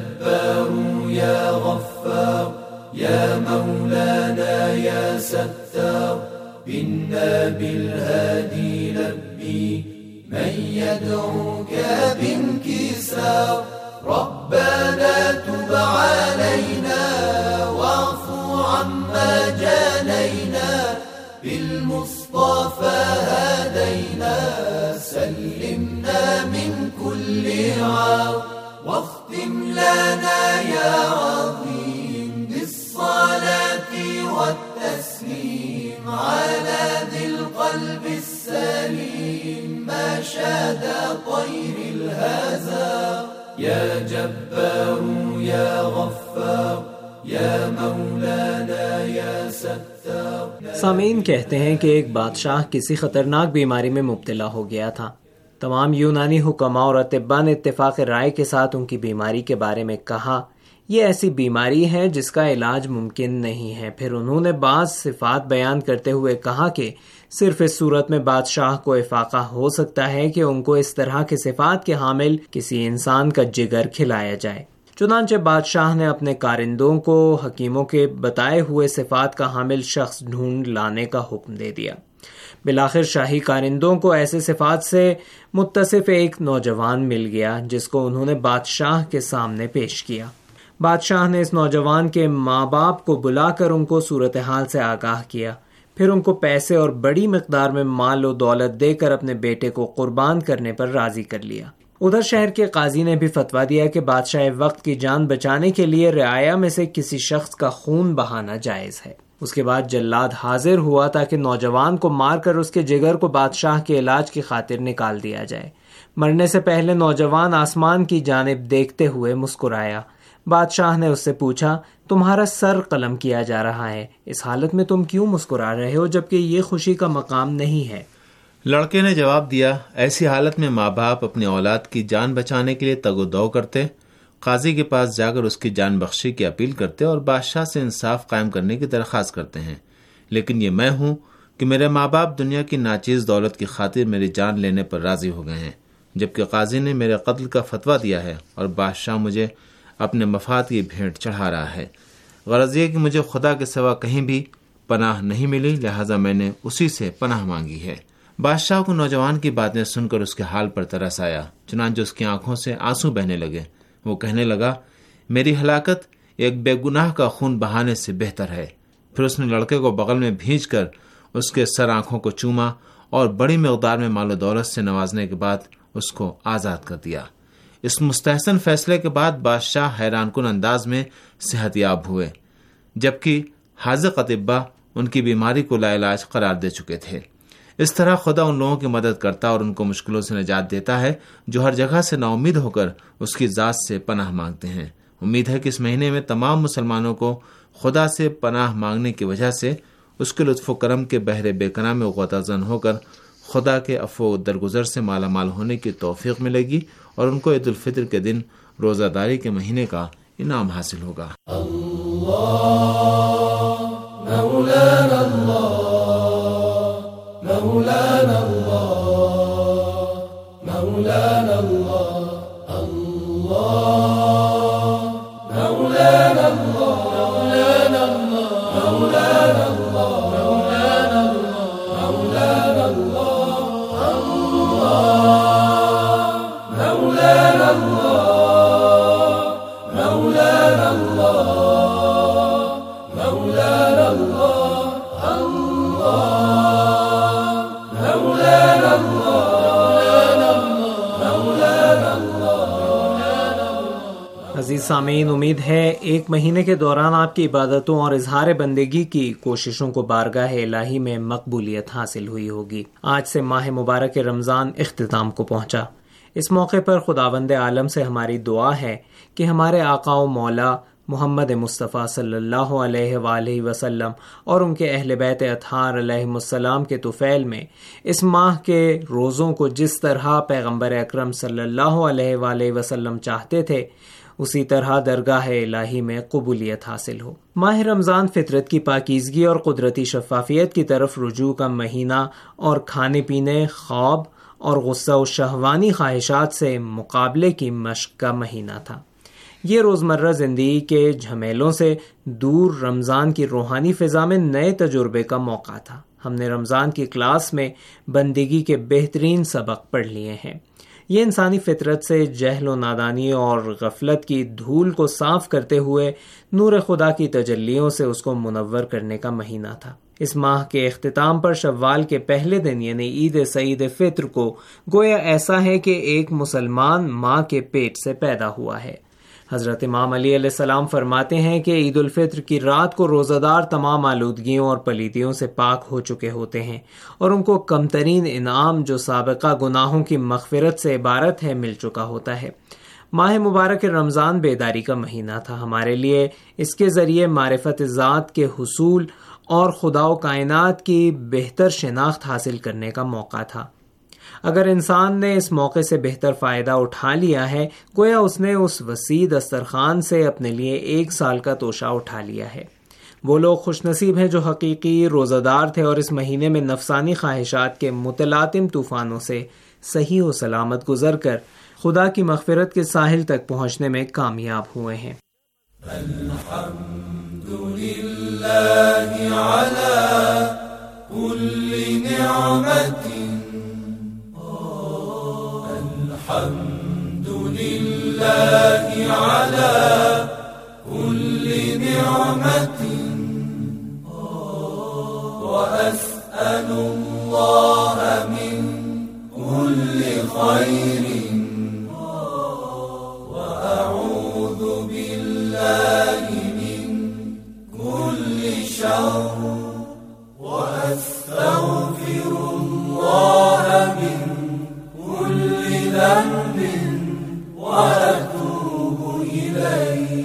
جبار یا غفار یا مولانا یا ستار بنا بالهادی لبی من يدعوك بانكسار ربنا تب علينا واعف عما جانينا بالمصطفى هدينا سلمنا من كل عار واختم لنا يا عظيم بالصلاة والتسليم على ذي یا جبار یا غفار یا مولانا یا ستار. سامعین کہتے ہیں کہ ایک بادشاہ کسی خطرناک بیماری میں مبتلا ہو گیا تھا. تمام یونانی حکماء اور اطباء نے اتفاق رائے کے ساتھ ان کی بیماری کے بارے میں کہا یہ ایسی بیماری ہے جس کا علاج ممکن نہیں ہے. پھر انہوں نے بعض صفات بیان کرتے ہوئے کہا کہ صرف اس صورت میں بادشاہ کو افاقہ ہو سکتا ہے کہ ان کو اس طرح کے صفات کے حامل کسی انسان کا جگر کھلایا جائے. چنانچہ بادشاہ نے اپنے کارندوں کو حکیموں کے بتائے ہوئے صفات کا حامل شخص ڈھونڈ لانے کا حکم دے دیا. بالآخر شاہی کارندوں کو ایسے صفات سے متصف ایک نوجوان مل گیا جس کو انہوں نے بادشاہ کے سامنے پیش کیا. بادشاہ نے اس نوجوان کے ماں باپ کو بلا کر ان کو صورتحال سے آگاہ کیا. پھر ان کو پیسے اور بڑی مقدار میں مال و دولت دے کر اپنے بیٹے کو قربان کرنے پر راضی کر لیا. ادھر شہر کے قاضی نے بھی فتویٰ دیا کہ بادشاہ وقت کی جان بچانے کے لیے رعایا میں سے کسی شخص کا خون بہانا جائز ہے. اس کے بعد جلاد حاضر ہوا تاکہ نوجوان کو مار کر اس کے جگر کو بادشاہ کے علاج کی خاطر نکال دیا جائے. مرنے سے پہلے نوجوان آسمان کی جانب دیکھتے ہوئے مسکرایا. بادشاہ نے اس سے پوچھا تمہارا سر قلم کیا جا رہا ہے، اس حالت میں تم کیوں مسکرا رہے ہو جبکہ یہ خوشی کا مقام نہیں ہے؟ لڑکے نے جواب دیا ایسی حالت میں ماں باپ اپنی اولاد کی جان بچانے کے لیے تگ و دو کرتے، قاضی کے پاس جا کر اس کی جان بخشی کی اپیل کرتے اور بادشاہ سے انصاف قائم کرنے کی درخواست کرتے ہیں. لیکن یہ میں ہوں کہ میرے ماں باپ دنیا کی ناچیز دولت کی خاطر میری جان لینے پر راضی ہو گئے ہیں، جبکہ قاضی نے میرے قتل کا فتویٰ دیا ہے اور بادشاہ مجھے اپنے مفاد کی بھیٹ چڑھا رہا ہے. غرض یہ کہ مجھے خدا کے سوا کہیں بھی پناہ نہیں ملی، لہٰذا میں نے اسی سے پناہ مانگی ہے. بادشاہ کو نوجوان کی باتیں سن کر اس کے حال پر ترس آیا، چنانچہ اس کی آنکھوں سے آنسو بہنے لگے. وہ کہنے لگا میری ہلاکت ایک بے گناہ کا خون بہانے سے بہتر ہے. پھر اس نے لڑکے کو بغل میں بھینچ کر اس کے سر آنکھوں کو چوما اور بڑی مقدار میں مال و دولت سے نوازنے کے بعد اس کو آزاد کر دیا. اس مستحسن فیصلے کے بعد بادشاہ حیران کن انداز میں صحت یاب ہوئے، جبکہ حاذق اطباء ان کی بیماری کو لا علاج قرار دے چکے تھے. اس طرح خدا ان لوگوں کی مدد کرتا اور ان کو مشکلوں سے نجات دیتا ہے جو ہر جگہ سے نا امید ہو کر اس کی ذات سے پناہ مانگتے ہیں. امید ہے کہ اس مہینے میں تمام مسلمانوں کو خدا سے پناہ مانگنے کی وجہ سے اس کے لطف و کرم کے بحر بے کناہ میں غوطہ ہو کر خدا کے عفو و درگزر سے مالا مال ہونے کی توفیق ملے گی اور ان کو عید الفطر کے دن روزہ داری کے مہینے کا انعام حاصل ہوگا. اللہ مولانا اللہ مولانا اللہ مولانا اللہ اللہ مولانا اللہ مولانا اللہ مولانا اللہ مولانا اللہ مولانا اللہ مولانا اللہ مولانا عزیز سامعین، امید ہے ایک مہینے کے دوران آپ کی عبادتوں اور اظہار بندگی کی کوششوں کو بارگاہ الہی میں مقبولیت حاصل ہوئی ہوگی. آج سے ماہ مبارک رمضان اختتام کو پہنچا. اس موقع پر خداوند عالم سے ہماری دعا ہے کہ ہمارے آقا و مولا محمد مصطفیٰ صلی اللہ علیہ وآلہ وسلم اور ان کے اہل بیت اطہار علیہ السلام کے طفیل میں اس ماہ کے روزوں کو جس طرح پیغمبر اکرم صلی اللہ علیہ وآلہ وسلم چاہتے تھے اسی طرح درگاہ الہی میں قبولیت حاصل ہو. ماہ رمضان فطرت کی پاکیزگی اور قدرتی شفافیت کی طرف رجوع کا مہینہ اور کھانے پینے، خواب اور غصہ و شہوانی خواہشات سے مقابلے کی مشق کا مہینہ تھا. یہ روزمرہ زندگی کے جھمیلوں سے دور رمضان کی روحانی فضا میں نئے تجربے کا موقع تھا. ہم نے رمضان کی کلاس میں بندگی کے بہترین سبق پڑھ لیے ہیں. یہ انسانی فطرت سے جہل و نادانی اور غفلت کی دھول کو صاف کرتے ہوئے نور خدا کی تجلیوں سے اس کو منور کرنے کا مہینہ تھا. اس ماہ کے اختتام پر شوال کے پہلے دن یعنی عید سعید فطر کو گویا ایسا ہے کہ ایک مسلمان ماں کے پیٹ سے پیدا ہوا ہے. حضرت امام علی علیہ السلام فرماتے ہیں کہ عید الفطر کی رات کو روزہ دار تمام آلودگیوں اور پلیدیوں سے پاک ہو چکے ہوتے ہیں اور ان کو کم ترین انعام جو سابقہ گناہوں کی مغفرت سے عبارت ہے مل چکا ہوتا ہے. ماہ مبارک رمضان بیداری کا مہینہ تھا. ہمارے لیے اس کے ذریعے معرفت ذات کے حصول اور خدا و کائنات کی بہتر شناخت حاصل کرنے کا موقع تھا. اگر انسان نے اس موقع سے بہتر فائدہ اٹھا لیا ہے، گویا اس نے اس وسیع دسترخوان سے اپنے لیے ایک سال کا توشہ اٹھا لیا ہے. وہ لوگ خوش نصیب ہیں جو حقیقی روزہ دار تھے اور اس مہینے میں نفسانی خواہشات کے متلاطم طوفانوں سے صحیح و سلامت گزر کر خدا کی مغفرت کے ساحل تک پہنچنے میں کامیاب ہوئے ہیں. الحمد للہ علی کل نعمت، الحمد للہ علی کل نعمت، وأسأل الله من كل خير، وأعوذ بالله من كل شر، وأستغفر الله من كل ذنب، وأتوب إليه.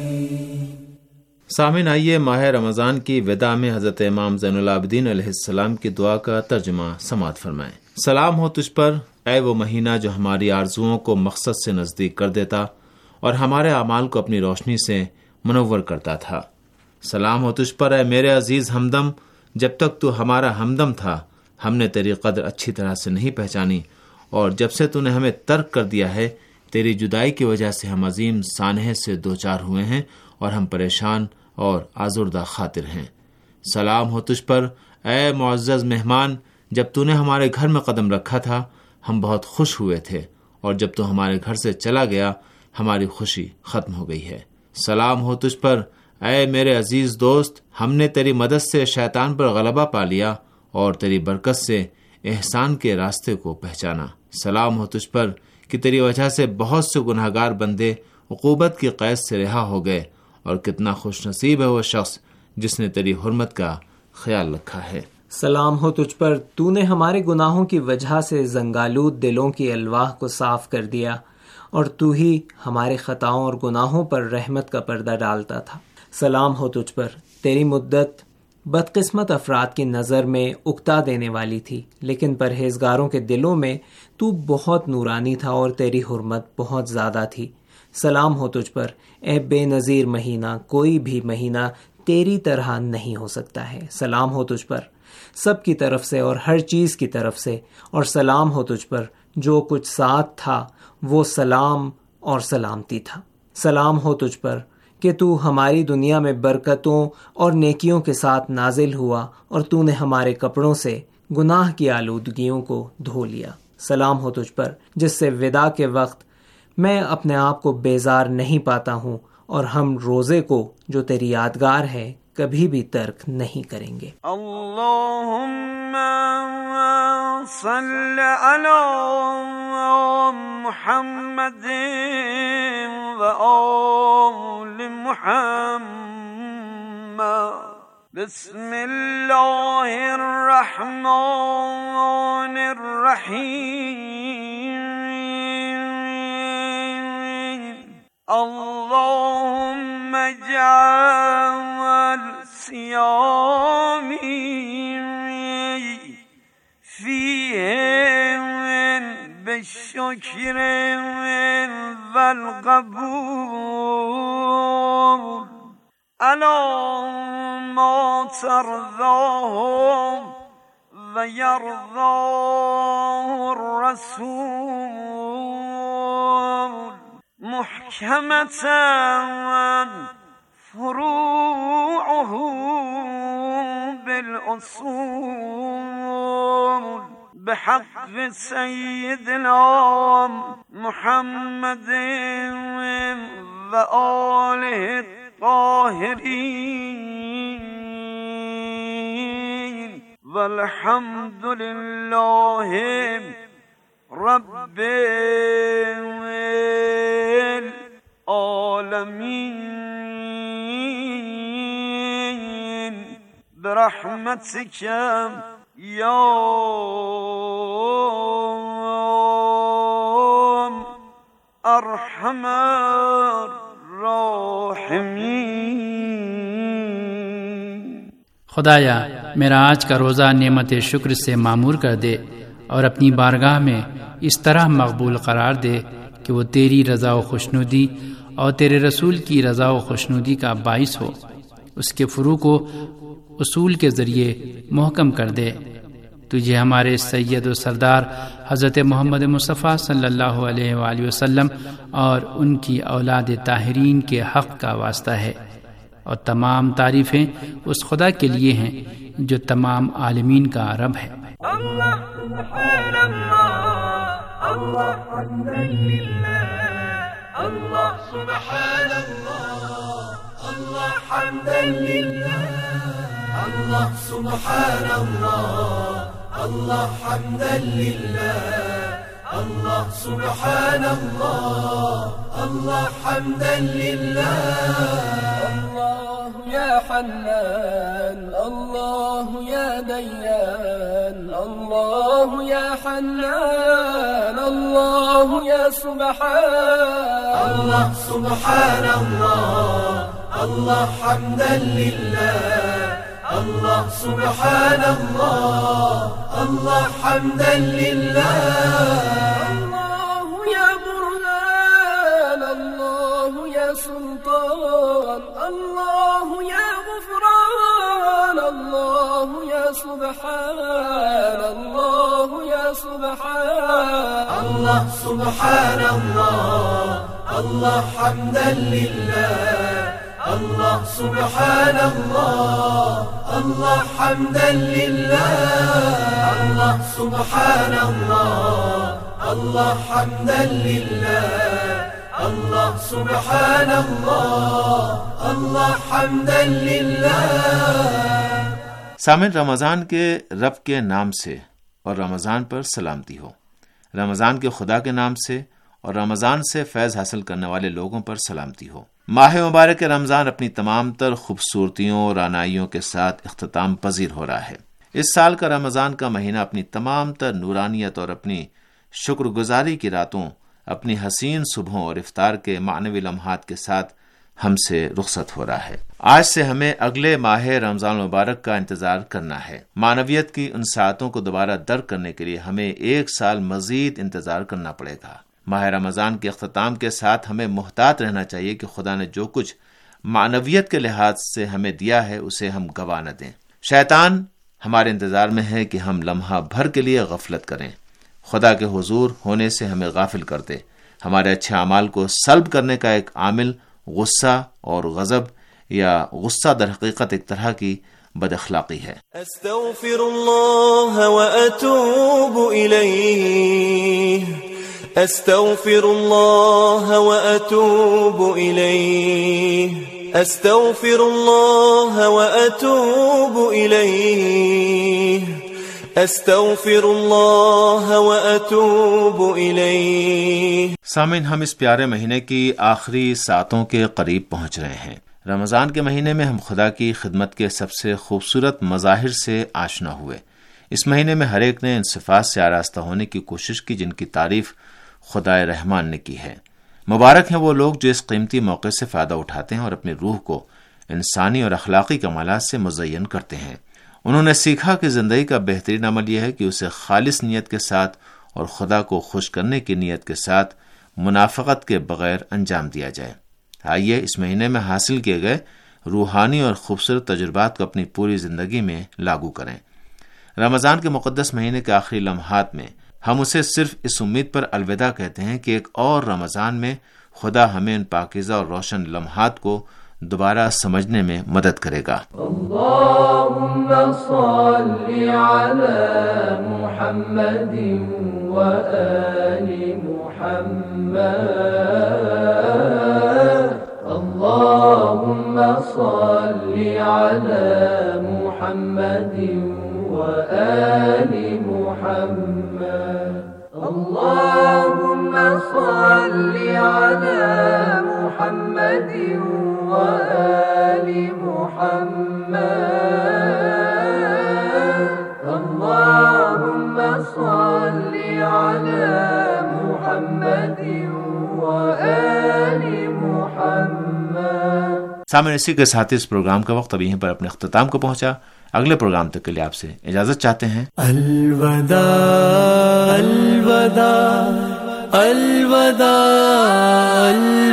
سامعین، آئیے ماہ رمضان کی وداع میں حضرت امام زین العابدین علیہ السلام کی دعا کا ترجمہ سماعت فرمائیں. سلام ہو تجھ پر اے وہ مہینہ جو ہماری آرزوؤں کو مقصد سے نزدیک کر دیتا اور ہمارے اعمال کو اپنی روشنی سے منور کرتا تھا. سلام ہو تجھ پر اے میرے عزیز ہمدم، جب تک تو ہمارا ہمدم تھا ہم نے تیری قدر اچھی طرح سے نہیں پہچانی، اور جب سے تو نے ہمیں ترک کر دیا ہے تیری جدائی کی وجہ سے ہم عظیم سانحے سے دوچار ہوئے ہیں اور ہم پریشان اور آزردہ خاطر ہیں. سلام ہو تجھ پر اے معزز مہمان، جب تو نے ہمارے گھر میں قدم رکھا تھا ہم بہت خوش ہوئے تھے، اور جب تو ہمارے گھر سے چلا گیا ہماری خوشی ختم ہو گئی ہے. سلام ہو تجھ پر اے میرے عزیز دوست، ہم نے تیری مدد سے شیطان پر غلبہ پا لیا اور تیری برکت سے احسان کے راستے کو پہچانا. سلام ہو تجھ پر کہ تیری وجہ سے بہت سے گناہگار بندے عقوبت کی قید سے رہا ہو گئے، اور کتنا خوش نصیب ہے وہ شخص جس نے تیری حرمت کا خیال رکھا ہے. سلام ہو تجھ پر تو نے ہمارے گناہوں کی وجہ سے زنگالود دلوں کی الواح کو صاف کر دیا، اور تو ہی ہمارے خطاؤں اور گناہوں پر رحمت کا پردہ ڈالتا تھا. سلام ہو تجھ پر تیری مدت بدقسمت افراد کی نظر میں اکتا دینے والی تھی، لیکن پرہیزگاروں کے دلوں میں تو بہت نورانی تھا اور تیری حرمت بہت زیادہ تھی. سلام ہو تجھ پر اے بے نظیر مہینہ، کوئی بھی مہینہ تیری طرح نہیں ہو سکتا ہے. سلام ہو تجھ پر سب کی طرف سے اور ہر چیز کی طرف سے، اور سلام ہو تجھ پر جو کچھ ساتھ تھا وہ سلام اور سلامتی تھا. سلام ہو تجھ پر کہ تو ہماری دنیا میں برکتوں اور نیکیوں کے ساتھ نازل ہوا، اور تو نے ہمارے کپڑوں سے گناہ کی آلودگیوں کو دھو لیا. سلام ہو تجھ پر جس سے وداع کے وقت میں اپنے آپ کو بیزار نہیں پاتا ہوں، اور ہم روزے کو جو تیری یادگار ہے کبھی بھی ترک نہیں کریں گے. اللہم صل علی محمد و آل محمد. بسم اللہ الرحمن الرحیم. اللهم اجعل صيامي فيه بالشكر والقبول على ما ترضاه ويرضاه الرسول محكمة فروعه بالأصول بحق سيدنا محمد وآله الطاهرين والحمد لله رب العالمين برحمتك یا ارحم الراحمین۔ خدایا میرا آج کا روزہ نعمت شکر سے معمور کر دے اور اپنی بارگاہ میں اس طرح مقبول قرار دے کہ وہ تیری رضا و خوشنودی اور تیرے رسول کی رضا و خوشنودی کا باعث ہو، اس کے فروغ کو اصول کے ذریعے محکم کر دے۔ تجھے ہمارے سید و سردار حضرت محمد مصطفیٰ صلی اللہ علیہ وآلہ وسلم اور ان کی اولاد طاہرین کے حق کا واسطہ ہے، اور تمام تعریفیں اس خدا کے لیے ہیں جو تمام عالمین کا رب ہے۔ اللہ سبحان اللہ، اللہ حمدا للہ، اللہ سبحان اللہ، اللہ حمدا للہ، اللہ سبحان اللہ، اللہ حمدا للہ، اللہ سبحان اللہ، اللہ حمدا للہ۔ اللہ یا حنان، اللہ یا دیان، اللہ یا حنان، اللہ یا سبحان، اللہ سبحان اللہ، اللہ حمدا للہ، اللہ سبحان اللہ، اللہ حمدا للہ۔ اللہ یا برهان، اللہ یا سلطان، اللہ یا غفران، اللہ یا سبحان، اللہ یا سبحان، اللہ سبحان اللہ، اللہ حمدا للہ، اللہ سبحان اللہ، اللہ حمدا للہ، اللہ سبحان اللہ، اللہ حمدا للہ، اللہ سبحان اللہ، اللہ حمدا للہ۔ سامعین، رمضان کے رب کے نام سے اور رمضان پر سلامتی ہو، رمضان کے خدا کے نام سے اور رمضان سے فیض حاصل کرنے والے لوگوں پر سلامتی ہو۔ ماہ مبارک رمضان اپنی تمام تر خوبصورتیوں اور رعنائیوں کے ساتھ اختتام پذیر ہو رہا ہے۔ اس سال کا رمضان کا مہینہ اپنی تمام تر نورانیت اور اپنی شکر گزاری کی راتوں، اپنی حسین صبحوں اور افطار کے معنوی لمحات کے ساتھ ہم سے رخصت ہو رہا ہے۔ آج سے ہمیں اگلے ماہ رمضان المبارک کا انتظار کرنا ہے۔ معنویت کی ان ساعتوں کو دوبارہ درک کرنے کے لیے ہمیں ایک سال مزید انتظار کرنا پڑے گا۔ ماہ رمضان کے اختتام کے ساتھ ہمیں محتاط رہنا چاہیے کہ خدا نے جو کچھ معنویت کے لحاظ سے ہمیں دیا ہے اسے ہم گوا نہ دیں۔ شیطان ہمارے انتظار میں ہے کہ ہم لمحہ بھر کے لیے غفلت کریں، خدا کے حضور ہونے سے ہمیں غافل کر دے۔ ہمارے اچھے اعمال کو سلب کرنے کا ایک عامل غصہ اور غضب یا غصہ در حقیقت ایک طرح کی بد اخلاقی ہے۔ استغفر اللہ واتوب الیہ، استغفر اللہ واتوب الیہ، استغفر اللہ واتوب الیہ، استغفر اللہ واتوب الیہ۔ سامعین، ہم اس پیارے مہینے کی آخری ساعتوں کے قریب پہنچ رہے ہیں۔ رمضان کے مہینے میں ہم خدا کی خدمت کے سب سے خوبصورت مظاہر سے آشنا ہوئے۔ اس مہینے میں ہر ایک نے ان صفات سے آراستہ ہونے کی کوشش کی جن کی تعریف خدا رحمان نے کی ہے۔ مبارک ہیں وہ لوگ جو اس قیمتی موقع سے فائدہ اٹھاتے ہیں اور اپنی روح کو انسانی اور اخلاقی کمالات سے مزین کرتے ہیں۔ انہوں نے سیکھا کہ زندگی کا بہترین عمل یہ ہے کہ اسے خالص نیت کے ساتھ اور خدا کو خوش کرنے کی نیت کے ساتھ منافقت کے بغیر انجام دیا جائے۔ آئیے اس مہینے میں حاصل کیے گئے روحانی اور خوبصورت تجربات کو اپنی پوری زندگی میں لاگو کریں۔ رمضان کے مقدس مہینے کے آخری لمحات میں ہم اسے صرف اس امید پر الوداع کہتے ہیں کہ ایک اور رمضان میں خدا ہمیں ان پاکیزہ اور روشن لمحات کو دوبارہ سمجھنے میں مدد کرے گا۔ اللہم صلی علی محمد و آل محمد، اللہم صلی علی محمد و آل محمد، اللہم صلی علی محمد وآل محمد، اللهم صل على محمد وآل محمد. سامعین، اسی کے ساتھ اس پروگرام کا وقت اب یہیں پر اپنے اختتام کو پہنچا. اگلے پروگرام تک کے لیے آپ سے اجازت چاہتے ہیں. الوداع الوداع الوداع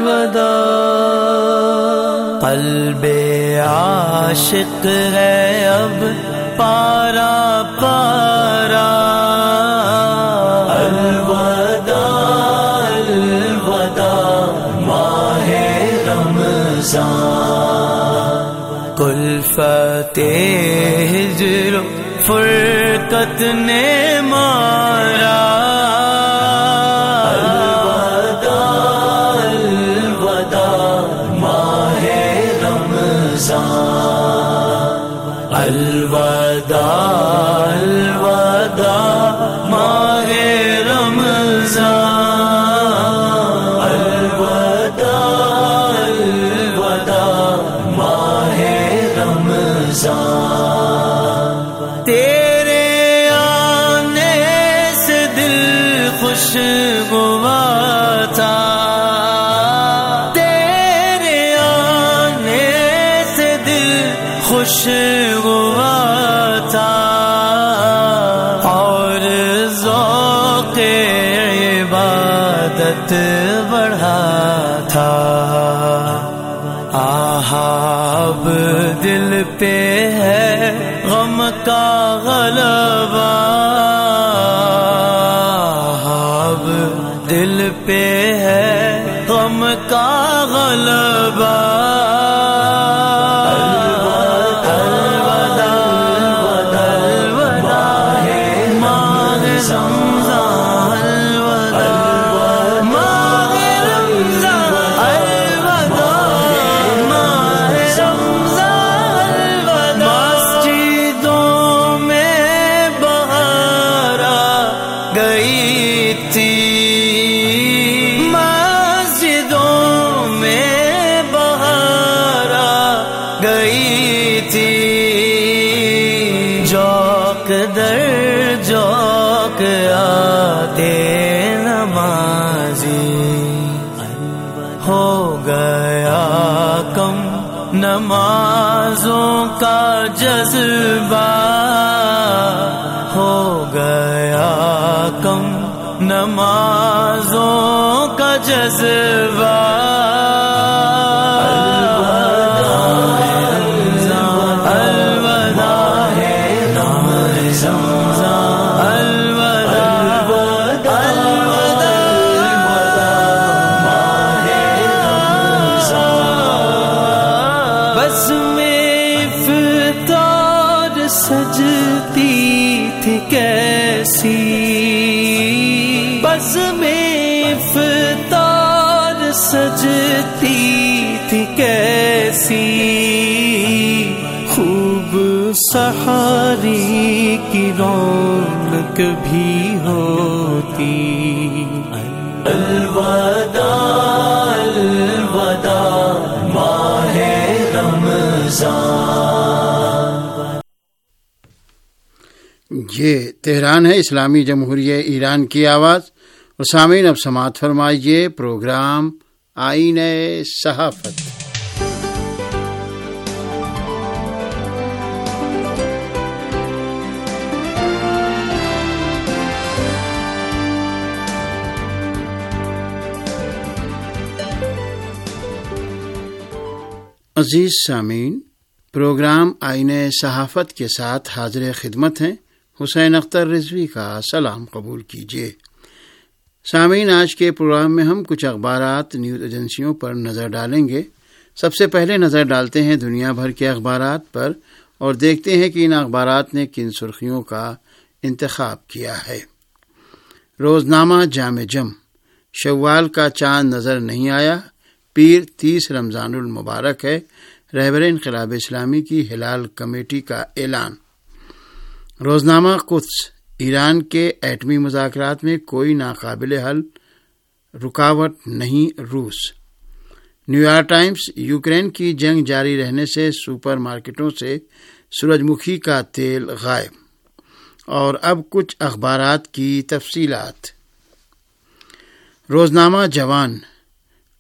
الوداع. قلب عاشق ہے اب پارا پارا. الوداع الوداع ماہ رمضان. کلفت ہجر فرقت نے مارا. الوداع الوداع ماہ رمضان. الوداع الوداع ماہ رمضان. الوداع الوداع ماہ رمضان. تیرے آنے سے دل خوشگوار تھا. تیرے آنے سے دل خوشگوار تھا. اور ذوق عبادت بڑھا تھا. آہاب دل پہ ہے غم کا غلبہ. آہاب دل پہ ہے غم کا غلبہ. نمازوں کا جذبہ ہو گیا کم. نمازوں کا جذبہ. بس میں افطار سجتی تھی کیسی. خوب سحری کی رونق بھی ہوتی. الوداع الوداع ماہ رمضان. یہ تہران ہے، اسلامی جمہوریہ ایران کی آواز. اور سامعین، اب سماعت فرمائیے پروگرام آئین صحافت. عزیز سامعین، پروگرام آئین صحافت کے ساتھ حاضر خدمت ہیں. حسین اختر رضوی کا سلام قبول کیجیے. سامعین، آج کے پروگرام میں ہم کچھ اخبارات نیوز ایجنسیوں پر نظر ڈالیں گے. سب سے پہلے نظر ڈالتے ہیں دنیا بھر کے اخبارات پر اور دیکھتے ہیں کہ ان اخبارات نے کن سرخیوں کا انتخاب کیا ہے. روزنامہ جامع جم. شوال کا چاند نظر نہیں آیا، پیر تیس رمضان المبارک ہے. رہبر انقلاب اسلامی کی ہلال کمیٹی کا اعلان. روزنامہ قدس. ایران کے ایٹمی مذاکرات میں کوئی ناقابل حل رکاوٹ نہیں روس. New York Times. یوکرین کی جنگ جاری رہنے سے سپر مارکیٹوں سے سورج مکھی کا تیل غائب. اور اب کچھ اخبارات کی تفصیلات. روزنامہ جوان.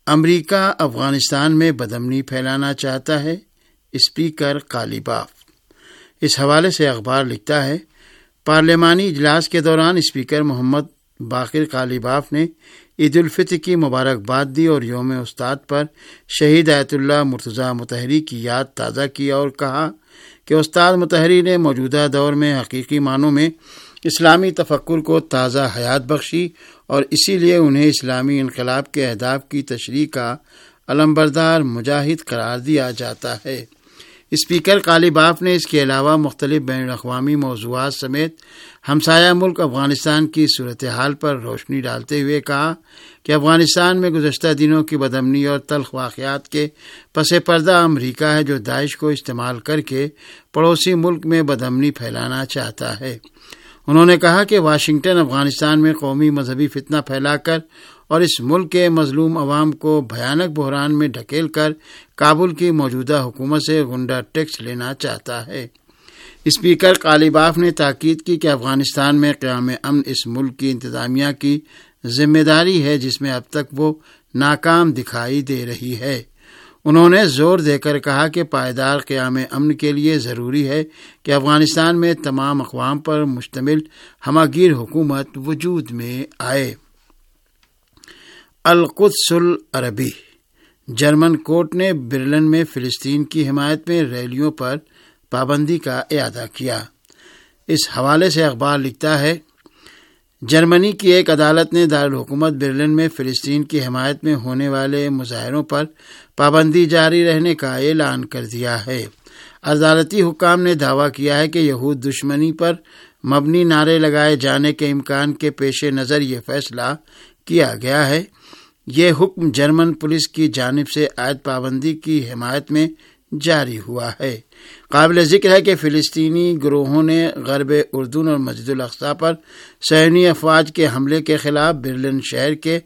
امریکہ افغانستان میں بدامنی پھیلانا چاہتا ہے، اسپیکر قالیباف۔ اس حوالے سے اخبار لکھتا ہے، پارلیمانی اجلاس کے دوران اسپیکر محمد باقر قالیباف نے عید الفطر کی مبارکباد دی اور یوم استاد پر شہید آیت اللہ مرتضیٰ مطہری کی یاد تازہ کی اور کہا کہ استاد مطہری نے موجودہ دور میں حقیقی معنوں میں اسلامی تفکر کو تازہ حیات بخشی اور اسی لیے انہیں اسلامی انقلاب کے اہداف کی تشریح کا علمبردار مجاہد قرار دیا جاتا ہے۔ اسپیکر قالیباف نے اس کے علاوہ مختلف بین الاقوامی موضوعات سمیت ہمسایہ ملک افغانستان کی صورتحال پر روشنی ڈالتے ہوئے کہا کہ افغانستان میں گزشتہ دنوں کی بدامنی اور تلخ واقعات کے پس پردہ امریکہ ہے جو داعش کو استعمال کر کے پڑوسی ملک میں بدامنی پھیلانا چاہتا ہے۔ انہوں نے کہا کہ واشنگٹن افغانستان میں قومی مذہبی فتنہ پھیلا کر اور اس ملک کے مظلوم عوام کو بھیانک بحران میں ڈھکیل کر کابل کی موجودہ حکومت سے غنڈہ ٹیکس لینا چاہتا ہے۔ اسپیکر قالیباف نے تاکید کی کہ افغانستان میں قیام امن اس ملک کی انتظامیہ کی ذمہ داری ہے جس میں اب تک وہ ناکام دکھائی دے رہی ہے۔ انہوں نے زور دے کر کہا کہ پائیدار قیام امن کے لیے ضروری ہے کہ افغانستان میں تمام اقوام پر مشتمل ہمہ گیر حکومت وجود میں آئے۔ القدس العربی، جرمن کورٹ نے برلن میں فلسطین کی حمایت میں ریلیوں پر پابندی کا اعادہ کیا۔ اس حوالے سے اخبار لکھتا ہے، جرمنی کی ایک عدالت نے دارالحکومت برلن میں فلسطین کی حمایت میں ہونے والے مظاہروں پر پابندی جاری رہنے کا اعلان کر دیا ہے۔ عدالتی حکام نے دعویٰ کیا ہے کہ یہود دشمنی پر مبنی نعرے لگائے جانے کے امکان کے پیش نظر یہ فیصلہ کیا گیا ہے۔ یہ حکم جرمن پولیس کی جانب سے عائد پابندی کی حمایت میں جاری ہوا ہے۔ قابل ذکر ہے کہ فلسطینی گروہوں نے غرب اردن اور مسجد الاقصی پر صہیونی افواج کے حملے کے خلاف برلن شہر کے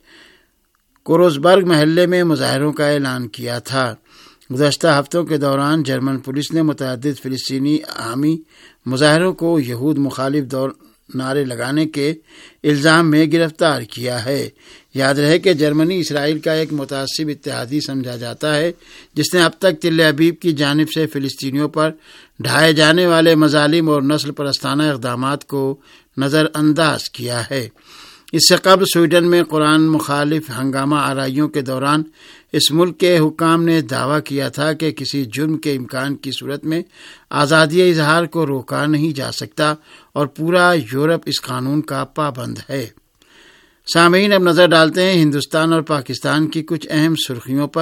کوروسبرگ محلے میں مظاہروں کا اعلان کیا تھا۔ گزشتہ ہفتوں کے دوران جرمن پولیس نے متعدد فلسطینی حامی مظاہروں کو یہود مخالف دور نعرے لگانے کے الزام میں گرفتار کیا ہے۔ یاد رہے کہ جرمنی اسرائیل کا ایک متعصب اتحادی سمجھا جاتا ہے جس نے اب تک تل ابیب کی جانب سے فلسطینیوں پر ڈھائے جانے والے مظالم اور نسل پرستانہ اقدامات کو نظر انداز کیا ہے۔ اس سے قبل سویڈن میں قرآن مخالف ہنگامہ آرائیوں کے دوران اس ملک کے حکام نے دعویٰ کیا تھا کہ کسی جرم کے امکان کی صورت میں آزادی اظہار کو روکا نہیں جا سکتا اور پورا یورپ اس قانون کا پابند ہے۔ سامعین، اب نظر ڈالتے ہیں ہندوستان اور پاکستان کی کچھ اہم سرخیوں پر۔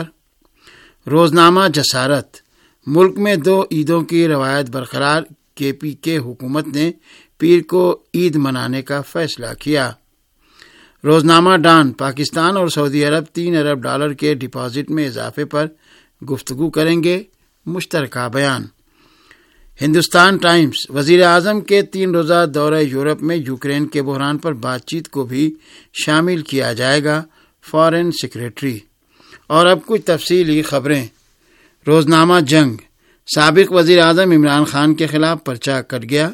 روزنامہ جسارت، ملک میں دو عیدوں کی روایت برقرار، کے پی کے حکومت نے پیر کو عید منانے کا فیصلہ کیا۔ روزنامہ ڈان، پاکستان اور سعودی عرب تین ارب ڈالر کے ڈپازٹ میں اضافے پر گفتگو کریں گے، مشترکہ بیان۔ ہندوستان ٹائمز، وزیر اعظم کے تین روزہ دورہ یورپ میں یوکرین کے بحران پر بات چیت کو بھی شامل کیا جائے گا، فارن سیکریٹری۔ اور اب کچھ تفصیلی خبریں۔ روزنامہ جنگ، سابق وزیر اعظم عمران خان کے خلاف پرچہ کٹ گیا۔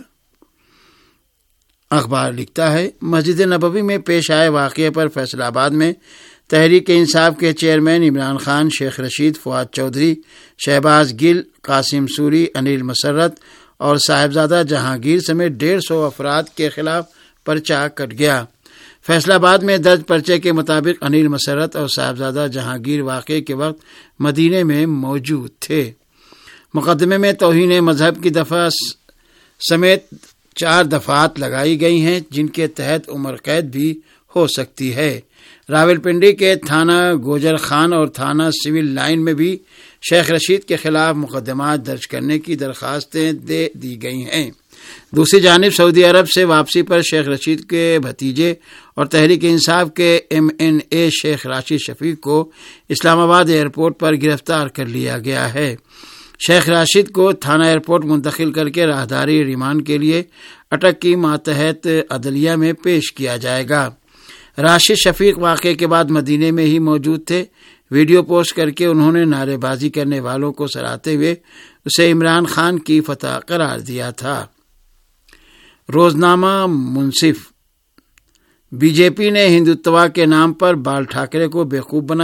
اخبار لکھتا ہے، مسجد نبوی میں پیش آئے واقعے پر فیصل آباد میں تحریک انصاف کے چیئرمین عمران خان، شیخ رشید، فواد چودھری، شہباز گل، قاسم سوری، انیل مسرت اور صاحبزادہ جہانگیر سمیت ڈیڑھ سو افراد کے خلاف پرچہ کٹ گیا۔ فیصل آباد میں درج پرچے کے مطابق انیل مسرت اور صاحبزادہ جہانگیر واقعے کے وقت مدینے میں موجود تھے۔ مقدمے میں توہین مذہب کی دفعہ سمیت چار دفعات لگائی گئی ہیں جن کے تحت عمر قید بھی ہو سکتی ہے۔ راولپنڈی کے تھانہ گوجر خان اور تھانہ سول لائن میں بھی شیخ رشید کے خلاف مقدمات درج کرنے کی درخواستیں دے دی گئی ہیں۔ دوسری جانب سعودی عرب سے واپسی پر شیخ رشید کے بھتیجے اور تحریک انصاف کے ایم این اے شیخ راشد شفیق کو اسلام آباد ایئرپورٹ پر گرفتار کر لیا گیا ہے۔ شیخ راشد کو تھانہ ایئرپورٹ منتقل کر کے راہداری ریمانڈ کے لیے اٹک کی ماتحت عدلیہ میں پیش کیا جائے گا۔ راشد شفیق واقعے کے بعد مدینے میں ہی موجود تھے۔ ویڈیو پوسٹ کر کے انہوں نے نعرے بازی کرنے والوں کو سراہتے ہوئے اسے عمران خان کی فتح قرار دیا تھا۔ روزنامہ منصف، بی جے پی نے ہندوتوا کے نام پر بال ٹھاکرے کو بیوقوف بنایا،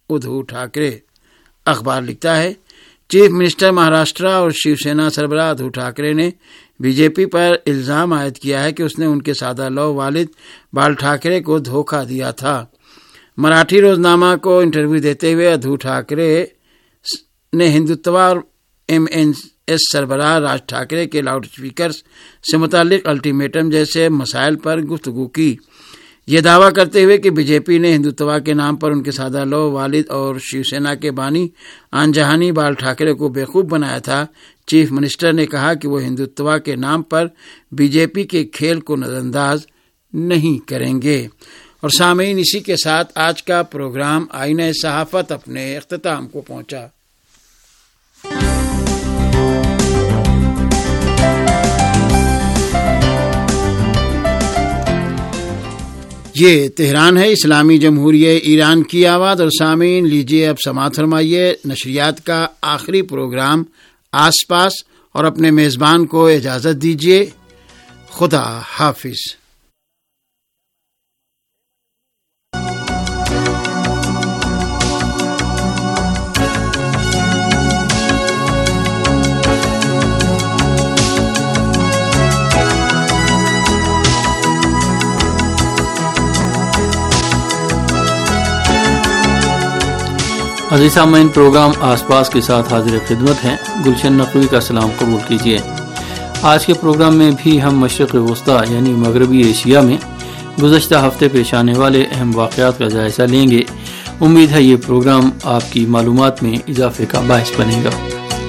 ادھو ٹھاکرے۔ اخبار لکھتا ہے چیف منسٹر مہاراشٹرا اور شیو سینا سربراہ ادھو ٹھاکرے نے بی جے پی پر الزام عائد کیا ہے کہ اس نے ان کے سادہ لو والد بال ٹھاکرے کو دھوکہ دیا تھا۔ مراٹھی روزنامہ کو انٹرویو دیتے ہوئے ادھو ٹھاکرے نے ہندوتوا اور ایم این ایس سربراہ راج ٹھاکرے کے لاؤڈ اسپیکر سے متعلق الٹیمیٹم جیسے مسائل پر گفتگو کی، یہ دعویٰ کرتے ہوئے کہ بی جے پی نے ہندوتوا کے نام پر ان کے سادہ لو والد اور شیو سینا کے بانی آن جہانی بال ٹھاکرے کو بیوقوف بنایا تھا۔ چیف منسٹر نے کہا کہ وہ ہندوتوا کے نام پر بی جے پی کے کھیل کو نظر انداز نہیں کریں گے۔ اور سامعین، اسی کے ساتھ آج کا پروگرام آئینہ صحافت اپنے اختتام کو پہنچا۔ یہ تہران ہے، اسلامی جمہوریہ ایران کی آواز۔ اور سامعین، لیجیے اب سماعت فرمائیے نشریات کا آخری پروگرام آس پاس، اور اپنے میزبان کو اجازت دیجیے۔ خدا حافظ۔ عزیز سامعین، پروگرام آس پاس کے ساتھ حاضر خدمت ہیں۔ گلشن نقوی کا سلام قبول کیجیے۔ آج کے پروگرام میں بھی ہم مشرق وسطیٰ یعنی مغربی ایشیا میں گزشتہ ہفتے پیش آنے والے اہم واقعات کا جائزہ لیں گے۔ امید ہے یہ پروگرام آپ کی معلومات میں اضافے کا باعث بنے گا۔